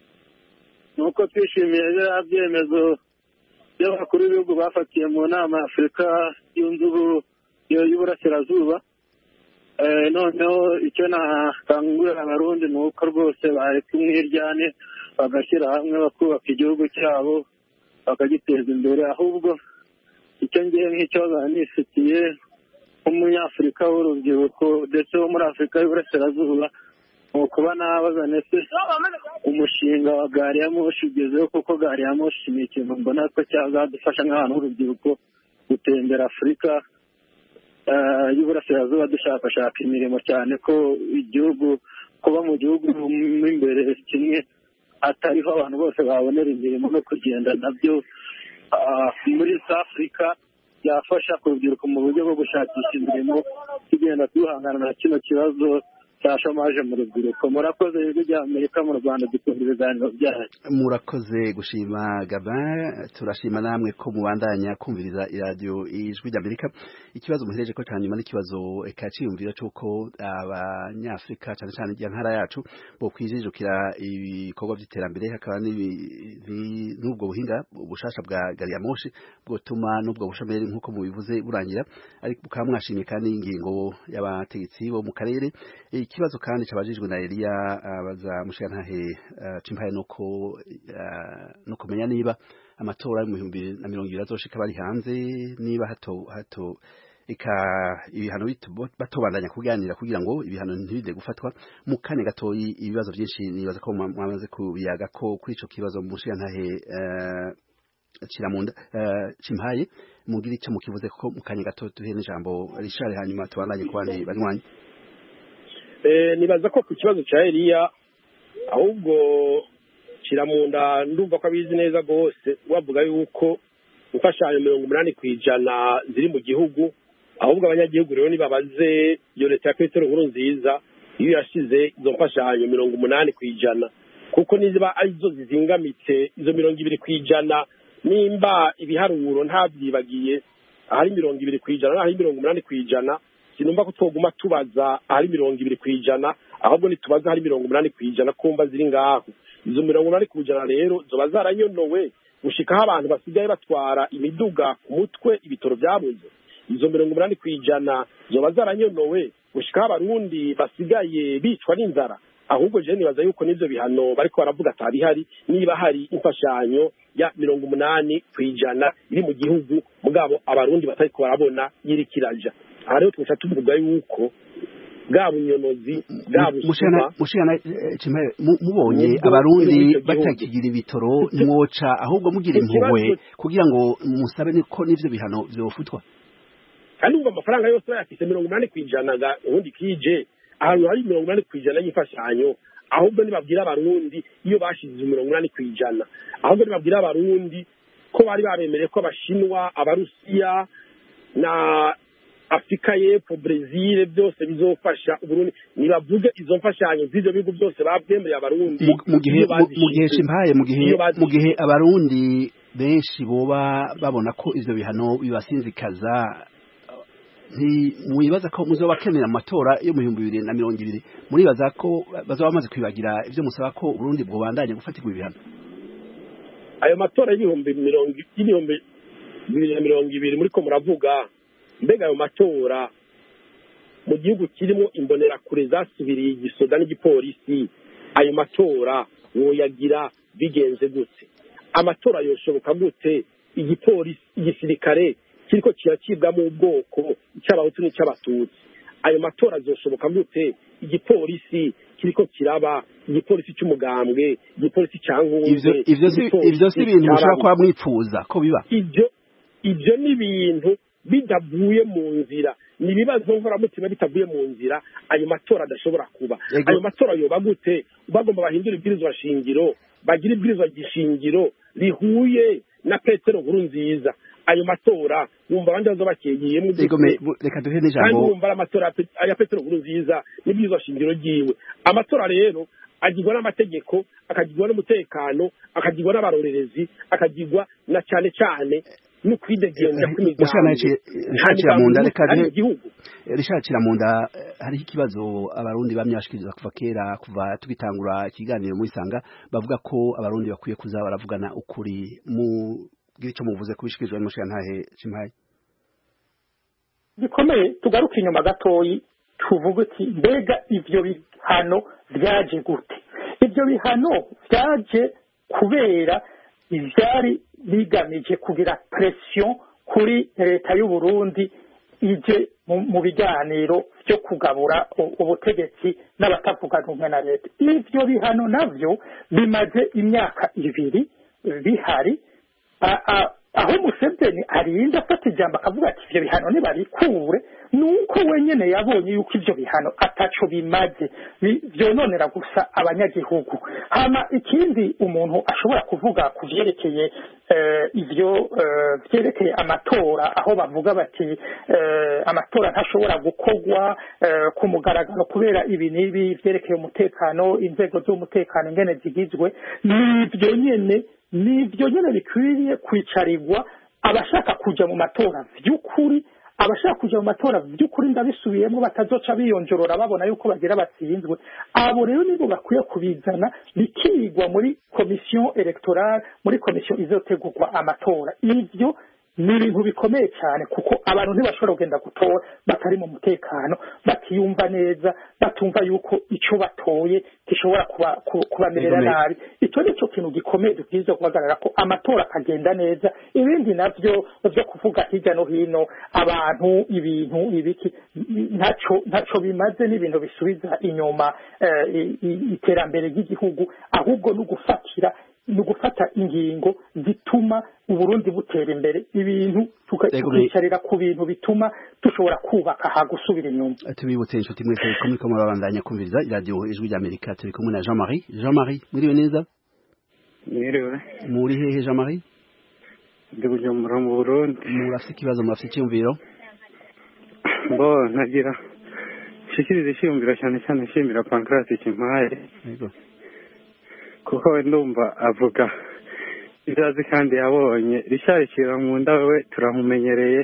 nuko twishimiye byemezo by'abakuru b'ibihugu bafatiye mu nama ya Afurika y'unzubu y'uburasirazuba eh noneho icyo nakangurira abarundi nuko rwose bareka umwiryane bagashyira hamwe bakubaka igihugu cyabo bakagiteza imbere ahubwo icyo ngiye nk'icyo banifitiye nk'umunyafurika w'urubyiruko ndetse wo muri Afurika y'uburasirazuba mu kuba nabaza ndetse umushinga wa gari ya moshi ugezeho kuko gari ya moshi ni ikintu mbona ko cyazadufasha nk'abantu b'urubyiruko gutembera Afurika y'uburasirazuba dushakashaka imirimo cyane ko igihugu kuba mu gihugu mo imbere kimwe atariho abantu bose babonera imirimo no kugenda nabyo muri Afrika yafasha ku rubyiruko mu buryo bwo gushakisha imirimo tugenda duhangana na kino kibazo cya shomaje mu rubyiruko murakoze Ijwi rya Amerika mu Rwanda dukunda ibiganiro byayo murakoze gushima Gabin turashima namwe ko mubandanya kumviriza radio Ijwi rya Amerika ikibazo muhereje ko cyane ni kibazo ekaciyumvira cyuko abanyafrika cyane cyane ntara yacu bo kwijijukira ibikorwa by'iterambere hakaba n'ubwo buhinga ubushasha bwa gari ya moshi bwotuma n'ubwo bushomeri nkuko mubivuze burangira ariko bukamwashimye kandi ingingo y'abategetsi bo mu karere ikibazo kandi cabajijwe na Elia abaza mushantahe cimpaye nuko no kumenya niba amatora mu bihumbi na mirongo ibiri azoshika bari hanze niba hato hato ika ibihano batobandanya kuganira kugira ngo ibihano ntibide gufatwa mu kane gatoyi ibibazo byinshi nibaza ko mwamaze kubiyaga ko kuri ico kibazo mushantahe Ciramunda uh, Cimpaye mugira ico mukivuze ko mu kanya gato duhe n'ijambo Richard hanyuma tubandanye ku bandi banywanyi. Eh nibaza ko ku kibazo ca Elia ahubwo Ciramunda ndumva ko abizi neza gose wavuga yuko imfashanyo mirongo umunani kwijana ziri mu gihugu ahubwo abanyagihugu rero nibabaze iyo leta ya Petero Nkurunziza iyo yashize izo mfashanyo mirongo umunani kwijana kuko niziba arizo zizingamitse izo mirongo ibiri kwijana nimba ibiharuro ntabyibagiye ahari mirongo ibiri kwijana ahari mirongo umunani kwijana sinumva ko twoguma tubaza ahari mirongo ibiri kwijana ahubwo nitubaza ahari mirongo umunani kwijana kumva ziri ngaho izo mirongo umunani kwijana rero zoba zaranyonowe gushikaho abantu basigaye batwara imiduga ku mutwe ibitoro byabuze izo mirongo umunani kwijana zoba zaranyonowe gushikaho abarundi basigaye bicwa n'inzara ahubwo je nibaza yuko nivyo bihano bariko baravuga atabihari niba hari imfashanyo ya mirongo umunani kwijana iri mu gihugu mugabo abarundi batariko barabona yirikiraja aha rero twese tuvuga yuko bwa bunyonozi bwa busuma mushana Cimpaye mubonye abarundi batakigira ibitoro nimwoca ahubwo mugira impuhwe kugira ngo musabe niko nivyo bihano vyofutwa kandi ngo amafaranga yose yafise mirongo umunani kwijana ga ubundi kije ahantu hari mirongo umunani kwijana y'imfashanyo ahubwo nibabwira abarundi iyo bashize mirongo umunani kwijana ahubwo nibabwira abarundi ko bari babemereye ko abashinwa abarusiya na Afrika y'Epfo Brazil byose bizofasha Burundi nibavuge izo mfashanyo z'ivyo bihugu byose babwemereye abarundi mu gihe mu gihe Cimpaye mu gihe mu gihe abarundi benshi boba babona ko ivyo bihano bibasinzikaza nti muyibaza ko muzobakenera amatora yo mu bihumbi bibiri na mirongo ibiri muribaza ko bazaba bamaze kwibagira ivyo musaba ko Burundi bwobandanye gufatirwa ibihano ayo matora y'ibihumbi mirongo y'ibihumbi bibiri na mirongo ibiri muri ko muravuga mbega ayo matora mu gihugu kirimo imbonerakure zasubiriye igisoda n'igipolisi ayo matora woyagira bigenze gute amatora yoshoboka gute igipolisi igisirikare kiriko kiracibwa mu bwoko cy'abahutu n'icy'abatutsi ayo matora azoshoboka gute igipolisi kiriko kiraba igipolisi cy'umugambwe igipolisi cyankunze ivyo ivyo ivyo si ibintu mushaka kwa mwipfuza ko biba ivyo ivyo ni ibintu bidavuye mu nzira ni ibibazo nkoramutima bitavuye mu nzira ayo matora adashobora kuba ayo matora yoba gute bagomba bahindura ibwirizwa shingiro bagira ibwirizwa gishingiro rihuye na Petero Nkurunziza ayo matora wumva abandi bazo bakegiyemo reka duhe n'ijambo kandi wumva amatora ya Petero Nkurunziza n'ibwirizwa shingiro giwe amatora rero agirwa n'amategeko akagirwa n'umutekano akagirwa n'abarorerezi akagirwa na cyane cyane nukwidegenda kw'imigambi Ciramunda reka Richard Ciramunda hariho ikibazo abarundi bamyashikiriza kuva kera kuva tugitangura ikiganiro muri Sanga bavuga ko abarundi bakwiye kuza baravugana ukuri mu gico muvuze kubishikirizwa n'umushantahe Cimpaye bikomeye tugaruka inyuma gatoyi tuvuga ati mbega ivyo bihano vyaje gute ivyo bihano vyaje kubera ivyari bigamije kugira pression kuri leta y'u Burundi ije mu biganiro byo kugabura ubutegetsi n'abatavuga rumwe na leta ivyo bihano navyo bimaze imyaka ibiri bihari aho Museveni arinda afata ijambo akavuga ati ivyo bihano nibarikure nuko wenyene yabonye yuko ivyo bihano ataco bimaze vyononera gusa abanyagihugu hama ikindi umuntu ashobora kuvuga kuvyerekeye ivyo vyerekeye amatora aho bavuga bati amatora ntashobora gukorwa ku mugaragaro kubera ibi nibi vyerekeye umutekano inzego z'umutekano ingene zigizwe nivyo nyene nivyo nyene bikwiriye kwicarirwa abashaka kuja mu matora vy'ukuri abashaka kuja mu matora vy'ukuri ndabisubiyemo batazoca biyonjorora babona yuko bagira batsinzwe abo rero nibo bakwiye kubizana bikigwa muri commission electorale muri commission izotegurwa amatora ivyo ni ibintu bikomeye cyane kuko abantu ntibashobora kugenda gutora batari mu mutekano batiyumva neza batumva yuko icyo batoye gishobora kubamerera nabi icyo ni cyo kintu gikomeye dukwiye guhagarara ko amatora akagenda neza ibindi navyo byo kuvuga hirya no hino abantu ibintu ibiki ntacyo ntacyo bimaze n'ibintu bisubiza inyuma iterambere ry'igihugu ahubwo no gufatira ni ugufata ingingo zituma uburundi butera imbere ibintu tukicarira ku bintu bituma dushobora kubaka hagusubira inyuma. Tubibutse inshuti mwese ko muriko murabandanya kumviriza iradiyo ijwi ry'Amerika, turi kumwe na Jean Marie. Jean Marie, mwiriwe neza? Mwiriwe. Muri hehe Jean Marie? Ndi Bujumbura mu Burundi. Murafite ikibazo, murafite icyumviro? Bo nagira shikiriza icyumviro cyane cyane nshimira Pancrate Kimpaye. Yego. Kuko ndumva avuga ibyazi kandi yabonye risharikira mu nda we turamumenyereye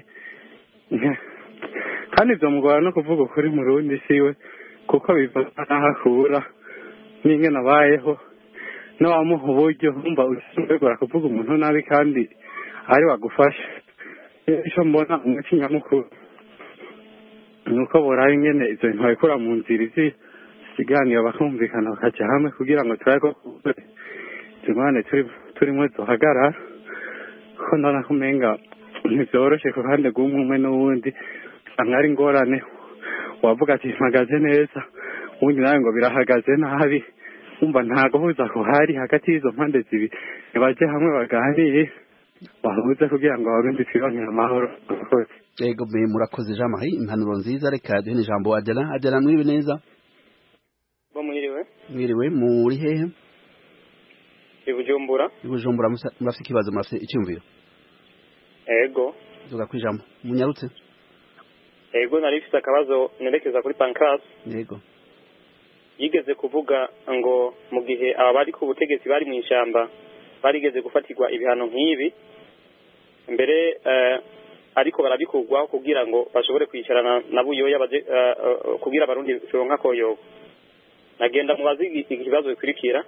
kandi ibyo mugora no kuvuga ukuri mu rundi siwe kuko biva n'aho akura n'inge nabayeho n'abamuha uburyo wumva ushobora kuvuga umuntu nabi kandi ari wagufasha. Icyo mbona umuco nyamukuru ni uko burayi ingene izo bintu babikura mu nzira izi ikiganiro bakumvikana bakajya hamwe kugira ngo turabe ko zimane turimo duhagarara kuko ndabona ko umenga ntibyoroshye ku ruhande rw'umwe umwe n'uwundi usanga ari ingorane wavuga ati mpagaze neza ubundi nawe ngo birahagaze nabi wumva nta guhuza kuhari hagati y'izo mpande zibiri ntibajye hamwe baganire bahuze kugira ngo abarundi twibanire amahoro. Yego murakoze Jean Marie, impanuro nziza. Reka duhe ijambo Adela. Adela mwiriwe neza? Mwiriwe. Mwiriwe, muri hehe? I Bujumbura. I Bujumbura, murafite ikibazo, murafite icyumviro? Ego. Tuga kwijambo. Munyarutse? Ego nari mfite akabazo nerekeza kuri Pancras. Yego. Yigeze kuvuga ngo mu gihe aba bari ku butegetsi bari mu ishamba barigeze gufatirwa ibihano nk'ibi mbere eh, ariko barabikurwaho kugira ngo bashobore kwicarana na buyoya uh, kugira abarundi nka koyogo. Nagenda mubazi ikibazo bikurikira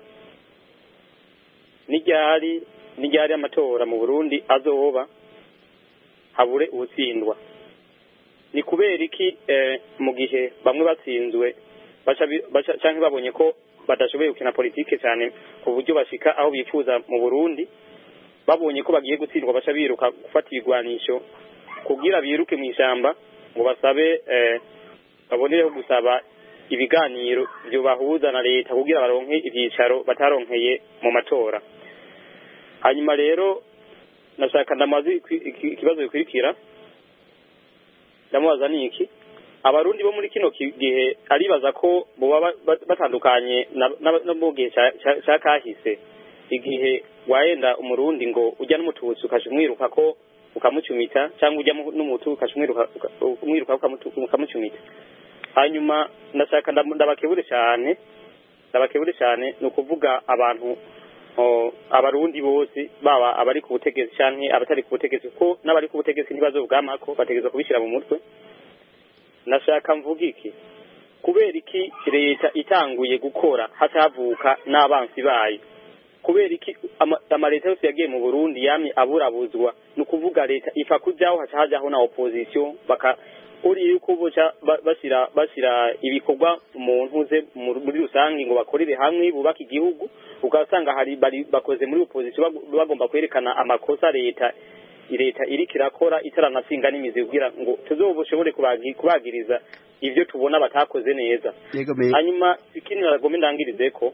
nijyari nijyari amatora mu Burundi azoba habure ubutsindwa. Ni kubera iki eh, mu gihe bamwe batsinzwe baca canke babonye ko badashoboye gukina politike cyane ku buryo bashika aho bifuza mu Burundi, babonye ko bagiye gutsindwa baca biruka gufata ibigwanisho kugira biruke mu ishamba ngo basabe eh, babonereho gusaba ibiganiro byo bahuza na leta kugira baronke ibyicaro bataronkeye mu matora. Hanyuma rero nashaka ndamazi ikibazo bikurikira ndamubaza ni iki abarundi bo muri kino gihe aribaza ko boba batandukanye no mu gihe cya kahise igihe wayenda umurundi ngo ujya n'umututsi ukashumwiruka ko ukamucumita cyangwa ujya n'umutu ukashumwiruka umwiruka ukamucumita. Hanyuma ndashaka ndabakebure cyane ndabakebure cyane no kuvuga abantu abarundi bose baba abari ku butegetsi cyane abatari ku butegetsi ko n'abari ku butegetsi ntibazo bwamako bategeza kubishira mu mutwe. Nashaka mvuga iki kubera iki leta itanguye gukora hatavuka n'abansi bayo, kubera iki ama leta yose yagiye mu Burundi yami aburabuzwa no kuvuga leta ifa kujaho hacajaho na opposition baka uri yuko boca basira basira ibikorwa mu ntuze muri rusangi ngo bakorere hamwe bubaka igihugu, ugasanga hari bari bakoze muri opposition bagomba kwerekana amakosa leta leta iriko irakora itaranasinga n'imizi kugira ngo tuzobushobore kubagiriza ivyo tubona batakoze neza. Hanyuma ikindi naragome ndangirize ko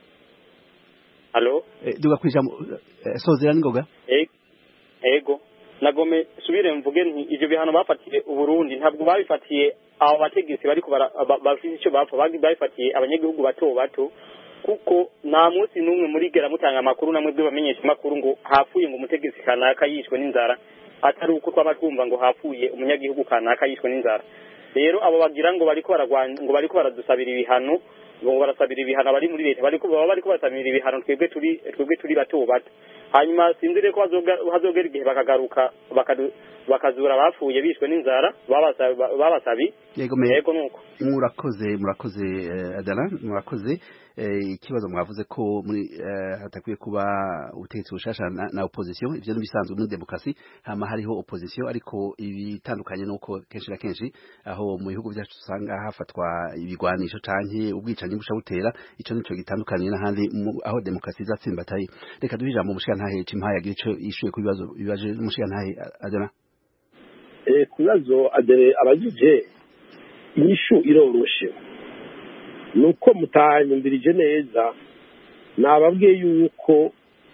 Allo eh, duga kwijambo eh, sozera ningoga eh, ego nagome subire mvuge nti ivyo bihano bafatiye uburundi ntabwo babifatiye abo bategetsi bariko bafite icyo bapfa babifatiye abanyagihugu bato bato, kuko nta munsi numwe muri gera mutanga amakuru namwe byo bamenyesha makuru ngo hafuye ngo umutegetsi kanaka yishwe n'inzara atari uko twabazumva ngo hafuye umunyagihugu kanaka yishwe n'inzara. Rero abo bagira ngo bariko baragwanya ngo bariko baradusabira ibihano ngo barasabira ibihano bari muri leta bariko baba bariko basabira ibihano twebwe turi twebwe turi bato bato. Hanyuma sinzire ko hazogera igihe bakagaruka bakazura bapfuye bishwe n'inzara babasabi. Yego nuko murakoze murakoze uh, Adala murakoze ikibazo uh, mwavuze ko muri uh, hatakwiye kuba ubutegetsi bushasha na, na opposition. Ivyo nibisanzwe muri demokrasi hama hariho opposition, ariko ibitandukanye nuko kenshi na kenshi aho mu bihugu byacu usanga hafatwa ibigwanisho canke ubwicanyi busha butera, ico nico gitandukanye n'ahandi aho demokrasi zatsimbataye. Reka duhija mu mushika ntahe Cimpaye agira ico yishuye ku bibazo bibaje mushika ntahe Adala. Eh kubazo adere abajije inyishu iroroshe nuko mutanyumbirije neza nababwiye yuko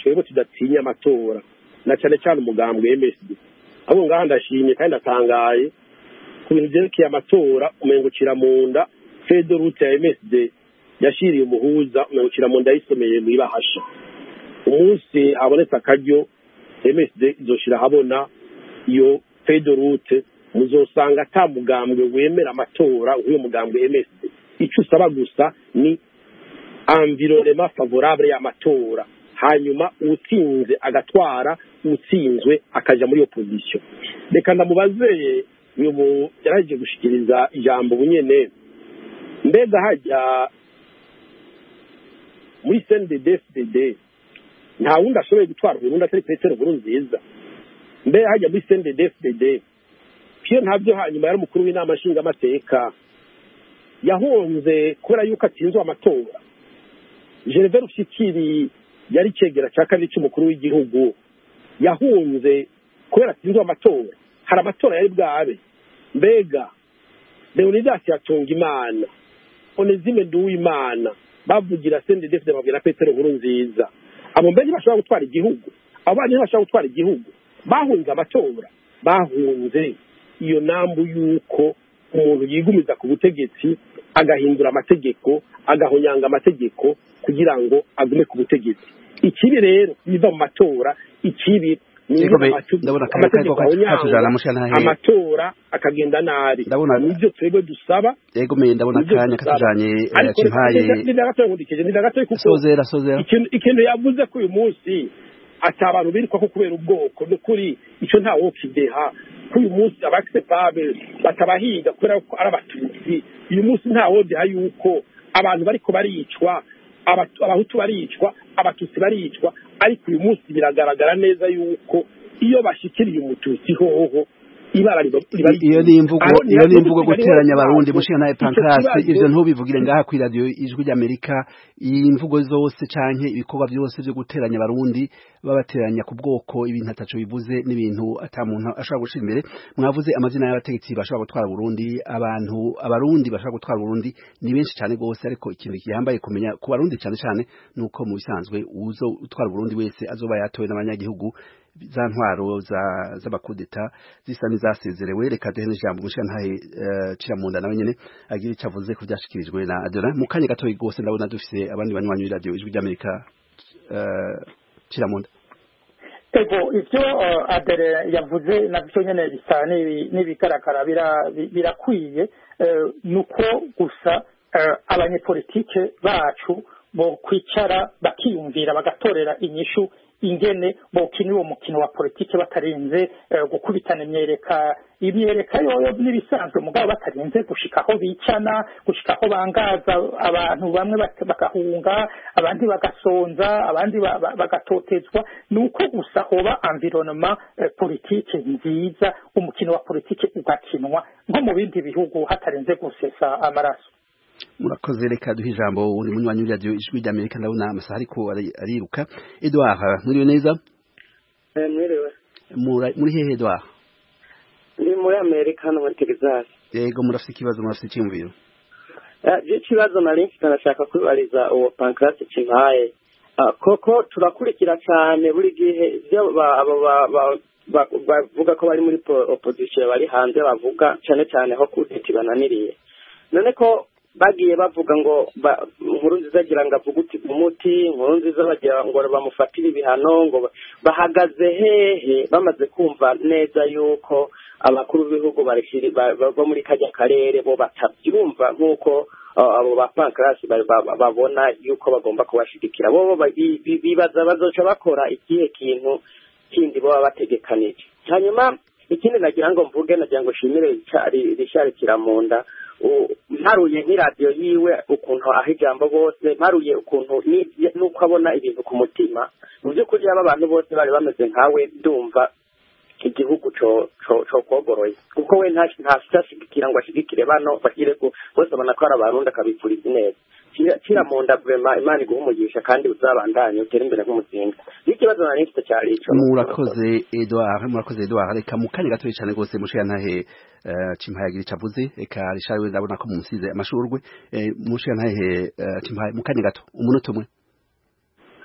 twebwe tudatinya amatora na cyane cyane umugambwe M S D abo ngaha ndashimye kandi ndatangaye ku bintu byerekeye amatora umengukira mu nda Fedo Route ya M S D yashiriye umuhuza umengukira mu nda yisomeye mu ibahasha umunsi habonetse akaryo M S D izoshira habona iyo Fedo Route muzosanga ata mugambwe wemera amatora nk'uyo mugambwe M S D icyo usaba gusa ni environnement favorable y'amatora hanyuma utsinze agatwara utsinzwe akaja muri opposition reka ndamubaze uyu yaraje gushikiriza ijambo bunyene mbega hajya muri C N D D F D D nta wundi ashoboye gutwara Burundi atari Petero Nkurunziza mbega hajya muri C N D D F D D Pio ntabyo hanyuma yari umukuru w'inama nshinga amateka yahonze kubera yuko atsinzwe amatora Gervais Rufyikiri yari cegera cya kabiri cy'umukuru w'igihugu yahunze kubera atsinzwe amatora hari amatora yari bwabe mbega Leonidas Hatungimana Onezime Nduwimana bavugira C N D D F D D babwira Petero Nkurunziza abo mbere bashobora gutwara igihugu abandi bashobora gutwara igihugu bahunze amatora bahunze iyo nambu yuko umuntu yigumiza ku butegetsi agahindura amategeko agahonyanga amategeko kugira ngo agume ku butegetsi ikibi rero biva mu matora ikibi amatora akagenda nabi nibyo twebwe dusaba yego me ndabona kanya katujanye kimpaye sozera sozera ikintu yavuze ko uyu munsi ati abantu birikwa ko kubera ubwoko n'ukuri icyo nta wo kideha ko uyu munsi abacceptable batabahiga kubera ko ari abatutsi uyu munsi nta wo deha yuko abantu bariko baricwa abahutu baricwa abatutsi baricwa ariko uyu munsi biragaragara neza yuko iyo bashikiriye umututsi hoho ibara iyo ni imvugo iyo ni imvugo guteranya abarundi mushika naye Pancras ivyo ntubivugire ngaha kuri radio ijwi ry'Amerika imvugo zose canke ibikorwa byose byo guteranya abarundi babateranya ku bwoko ibintu ataco bivuze n'ibintu atamuntu ashobora gushira imbere mwavuze amazina y'abategetsi bashobora gutwara Burundi abantu abarundi bashobora gutwara Burundi ni benshi cyane gose ariko ikintu kihambaye kumenya ku barundi cyane cyane nuko mu bisanzwe uzo utwara Burundi wese azoba yatowe n'abanyagihugu za ntwaro za z'abakudeta zisa nizasezerewe reka dehe n'ijambo gushika ntahe uh, cira munda nawe nyene agira icavuze ku byashikirijwe na Adora mu kanya gato igose ndabona dufise abandi banywanyi radio ijwi ry'Amerika uh, cira munda ego ivyo uh, Adere yavuze navyo nyene bisa n'ibigaragara birakwiye uh, nuko gusa uh, abanyepolitike bacu bo kwicara bakiyumvira bagatorera inyishu ingene bokina uwo mukino wa politike batarinze uh, gukubitana imyereka imyereka yoyo n'ibisanzwe mugabo batarinze gushikaho bicana gushikaho bangaza abantu bamwe bakahunga abandi bagasonza abandi bagatotezwa nuko gusa hoba environnement uh, politike nziza umukino wa politike ugakinwa nko mu bindi bihugu hatarinze gusesa amaraso. Murakoze reka duhe ijambo uri munywanyi wa radio ijwi ry'Amerika ndabona amasaha ariko ariruka Edouard muri neza eh mwirewe muri hehe Edouard ndi muri Amerika no muri Texas yego murafite ikibazo murafite cyumviro eh je kibazo nari nshaka kwibariza uwo Pancras Cimpaye koko turakurikira cyane buri gihe ibyo bavuga ko bari muri opposition bari hanze bavuga cyane cyane ho kudeti bananiriye none ko bagiye bavuga ngo Nkurunziza agira ngo avuga uti umuti Nkurunziza bagira ngo bamufatire ibihano ngo bahagaze hehe bamaze kumva neza yuko abakuru b'ibihugu barishiri bo muri kajya karere bo batabyumva nk'uko abo ba Pancras babona yuko bagomba kubashigikira bo bibaza bazoca bakora ikihe kintu kindi bo bategekanije hanyuma ikindi nagira ngo mvuge nagira ngo shimire Richard Kiramunda mparuye nk'iradiyo yiwe ukuntu aho ijambo bose mparuye ukuntu nuko abona ibintu ku mutima mu by'ukuri aba abantu bose bari bameze nkawe ndumva igihugu co co kogoroye kuko we nta ntashigikira ngo ashigikire bano bagire ko bose abona ko ari abarundi akabipfuriza neza kira munda vraiment Imana iguha umugisha kandi uzabandanye utera imbere nk'umuzinga n'ikibazo nari mfite cyari ico murakoze Edouard murakoze Edouard reka mu kanya gato cyane gose mushira ntahe Cimpaye agira icavuze reka rishawe ndabona ko mumusize amashurwe mushira ntahe Cimpaye mu kanya gato umunota umwe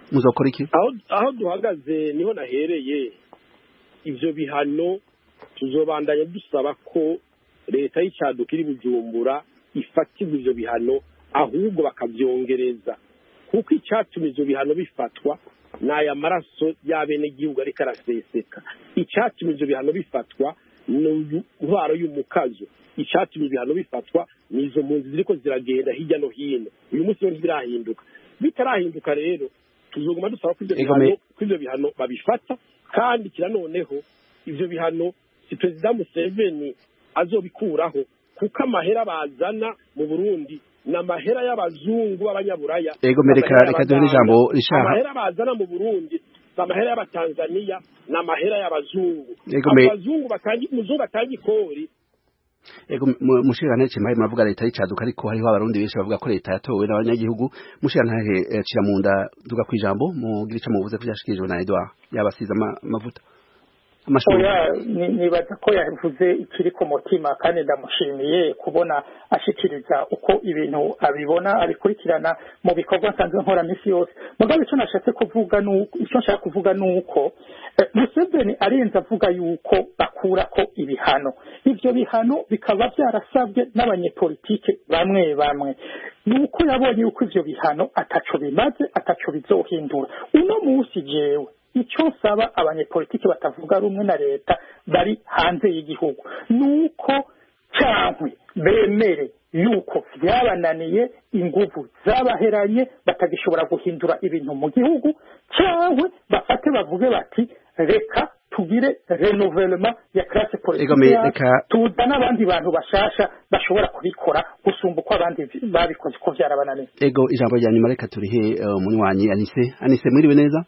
muzokora iki aho aho duhagaze niho nahereye ivyo bihano tuzobandanya dusaba ko leta y'icyaduka iri Bujumbura ifatirwa ivyo bihano ahubwo bakavyongereza kuko icyatuma ivyo bihano bifatwa n'aya maraso y'abenegihugu ariko araseseka icyatuma ivyo bihano bifatwa n'intwaro y'umukazo icyatuma ibihano bifatwa n'izo mpunzi ziriko ziragenda hirya no hino uyu munsi rero ntibirahinduka bitarahinduka rero tuzoguma dusaba ko ivyo bihano ko ivyo bihano babifata kandi kira noneho ivyo bihano si perezida Museveni azobikuraho kuko amahera bazana mu Burundi n'amahera y'abazungu b'abanyaburaya ego mereka reka duhe ijambo rishaha amahera bazana mu Burundi amahera y'abatanzania n'amahera y'abazungu abazungu batangi muzungu batangi kori ego mushirana cemaye muravuga leta y'icyaduka ariko hariho abarundi benshi bavuga ko leta yatowe n'abanyagihugu mushirana he cira munda duga kwijambo mu gice muvuze ko yashikirijwe na Edouard yabasiza amavuta oya nibaza ko yavuze ikiri ku mutima kandi ndamushimiye kubona ashikiriza uko ibintu abibona abikurikirana mu bikorwa nsanzwe nkora misi yose mugabe icyo nashatse kuvuga nuko icyo nshaka kuvuga nuko Museveni arenze avuga yuko bakura ko ibihano ivyo bihano bikaba byarasabwe n'abanyepolitike bamwe bamwe nuko yabonye yuko ivyo bihano ataco bimaze ataco bizohindura uno munsi jewe icyo nsaba abanyepolitiki batavuga rumwe na leta bari hanze y'igihugu nuko cyangwa bemere yuko byabananiye inguvu zabaheranye batagishobora guhindura ibintu mu gihugu cyangwa bafate bavuge bati reka tugire renouvellement ya classe politique tuza n'abandi bantu bashasha bashobora kubikora gusumba uko abandi babikoze ko byarabananiye ego ijambo rya nyuma reka turihe umunywanyi Anise Anise mwiriwe neza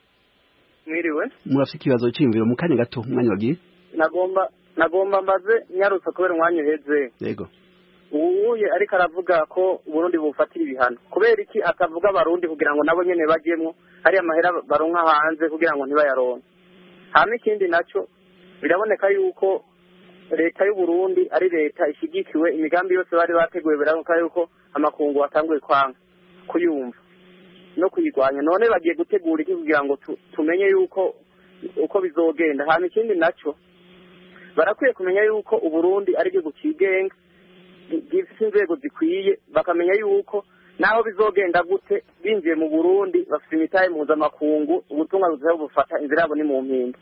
mwiriwe murafite ikibazo cy'imviro mu kanya gato umwanya wagiye nagomba nagomba mbaze nyarutsa kubera umwanya uheze yego ubuye ariko aravuga ko Burundi bufatira ibihano kubera iki atavuga abarundi kugira ngo nabo nyene bajyemwo hari amahera baronka hanze kugira ngo ntibayaronke hama ikindi naco biraboneka yuko leta y'u Burundi ari leta ishigikiwe imigambi yose bari bateguye biraboneka yuko amakungu atanguye kwanga kuyumva no kuyigwanya none bagiye gutegura iki kugira ngo tumenye yuko uko bizogenda hama ikindi naco barakwiye kumenya yuko u Burundi ari igihugu cigenga gifite inzego zikwiye bakamenya yuko naho bizogenda gute binjiye mu Burundi bafite imitahe mpuzamakungu ubutumwa buzaho bufata inzira yabo ni mu mpinga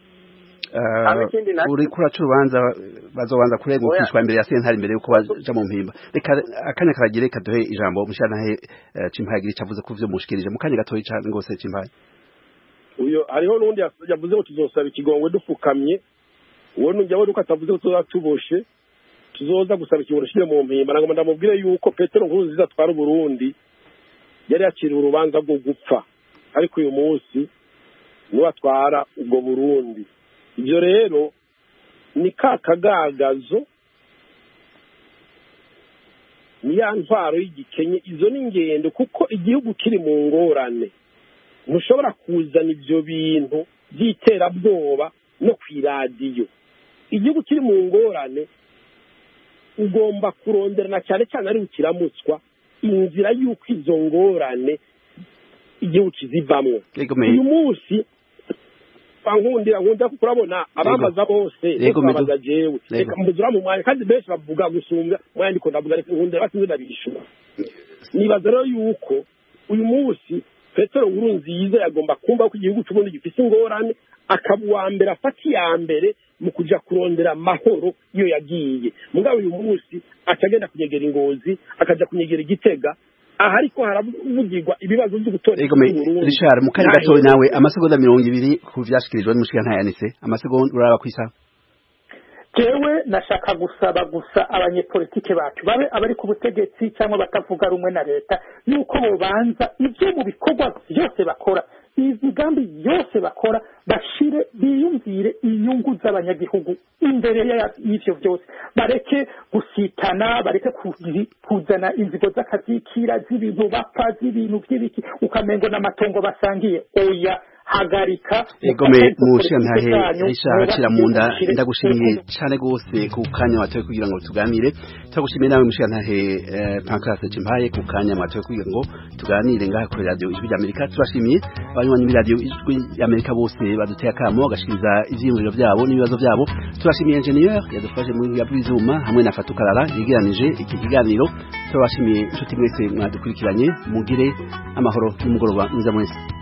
uri kuraca urubanza bazobanza kuregwa kwishwa imbere ya sentare imbere yuko baja mu mpimba reka akanya karagire reka duhe ijambo mushanahe Cimpaye cavuze ko vyo mushikirije mu kanya gatoyi cyane ngose Cimpaye uyo hariho nundi yavuze ko tuzosaba ikigongwe dufukamye uwo nujya wo duko atavuze ko tuzatuboshe tuzoza gusaba ikigongwe shire mu mpimba nangoma ndamubwire yuko Petero Nkurunziza twara Burundi yari yakiriye urubanza rwo gupfa ariko uyu munsi niwe atwara ubwo Burundi ibyo rero ni ka kagagazo ni ya ntwaro y'igikenye izo ni ingendo kuko igihugu kiri mu ngorane ntushobora kuzana ibyo bintu by'iterabwoba no ku iradiyo igihugu kiri mu ngorane ugomba kuronderana cyane cyane ari ukiramutswa inzira y'uko izo ngorane igihugu kizivamwo uyu munsi nkundira nkunda kuko urabona abambaza bose babaza jewe reka mbuzura mu mwanya kandi benshi bavuga gusumbya mwanya ndiko ndavuga reka nkundira basinze ndabishura nibaza rero yuko uyu munsi Petero Nkurunziza yagomba kumva ko igihugu cy'ubundi gifise ingorane akabuwa mbere afati ya mbere mu kuja kurondera mahoro iyo yagiye mugabo uyu munsi acagenda kunyegera Ingozi akaja kunyegera Igitega aha ariko haravugirwa ibibazo byo gutora Burundi Richard mu kanya gato nawe amasegonda mirongo ibiri ku vyashikirijwe n'umushika ntayanise amasegonda uraba kwisa jewe nashaka gusaba gusa abanyepolitike bacu babe abari ku butegetsi cyangwa batavuga rumwe na leta yuko bobanza ibyo mu bikorwa byose bakora imigambi yose bakora bashire biyumvire inyungu z'abanyagihugu imbere y'ivyo byose bareke gusitana bareke kuzana inzigo z'akazikira z'ibintu bapfa z'ibintu by'ibiki ukamengo n'amatongo basangiye oya hagarika egome mushiyantahe ishaka kira munda ndagushimiye cyane gose ku kanya watoye kugira ngo tuganire twagushimiye nawe mushiyantahe Pancras Cimpaye ku kanya watoye kugira ngo tuganire ngaha kuri radio Ijwi ry'Amerika turashimiye abanywanyi muri radio Ijwi ry'Amerika bose baduteye akamo agashikiriza ivyiyumviro byabo n'ibibazo byabo turashimiye engineer yadufashe muri yabwizuma hamwe na Fatukarara yegeranije iki kiganiro turabashimiye inshuti mwese mwadukurikiranye mugire amahoro n'umugoroba mwiza mwese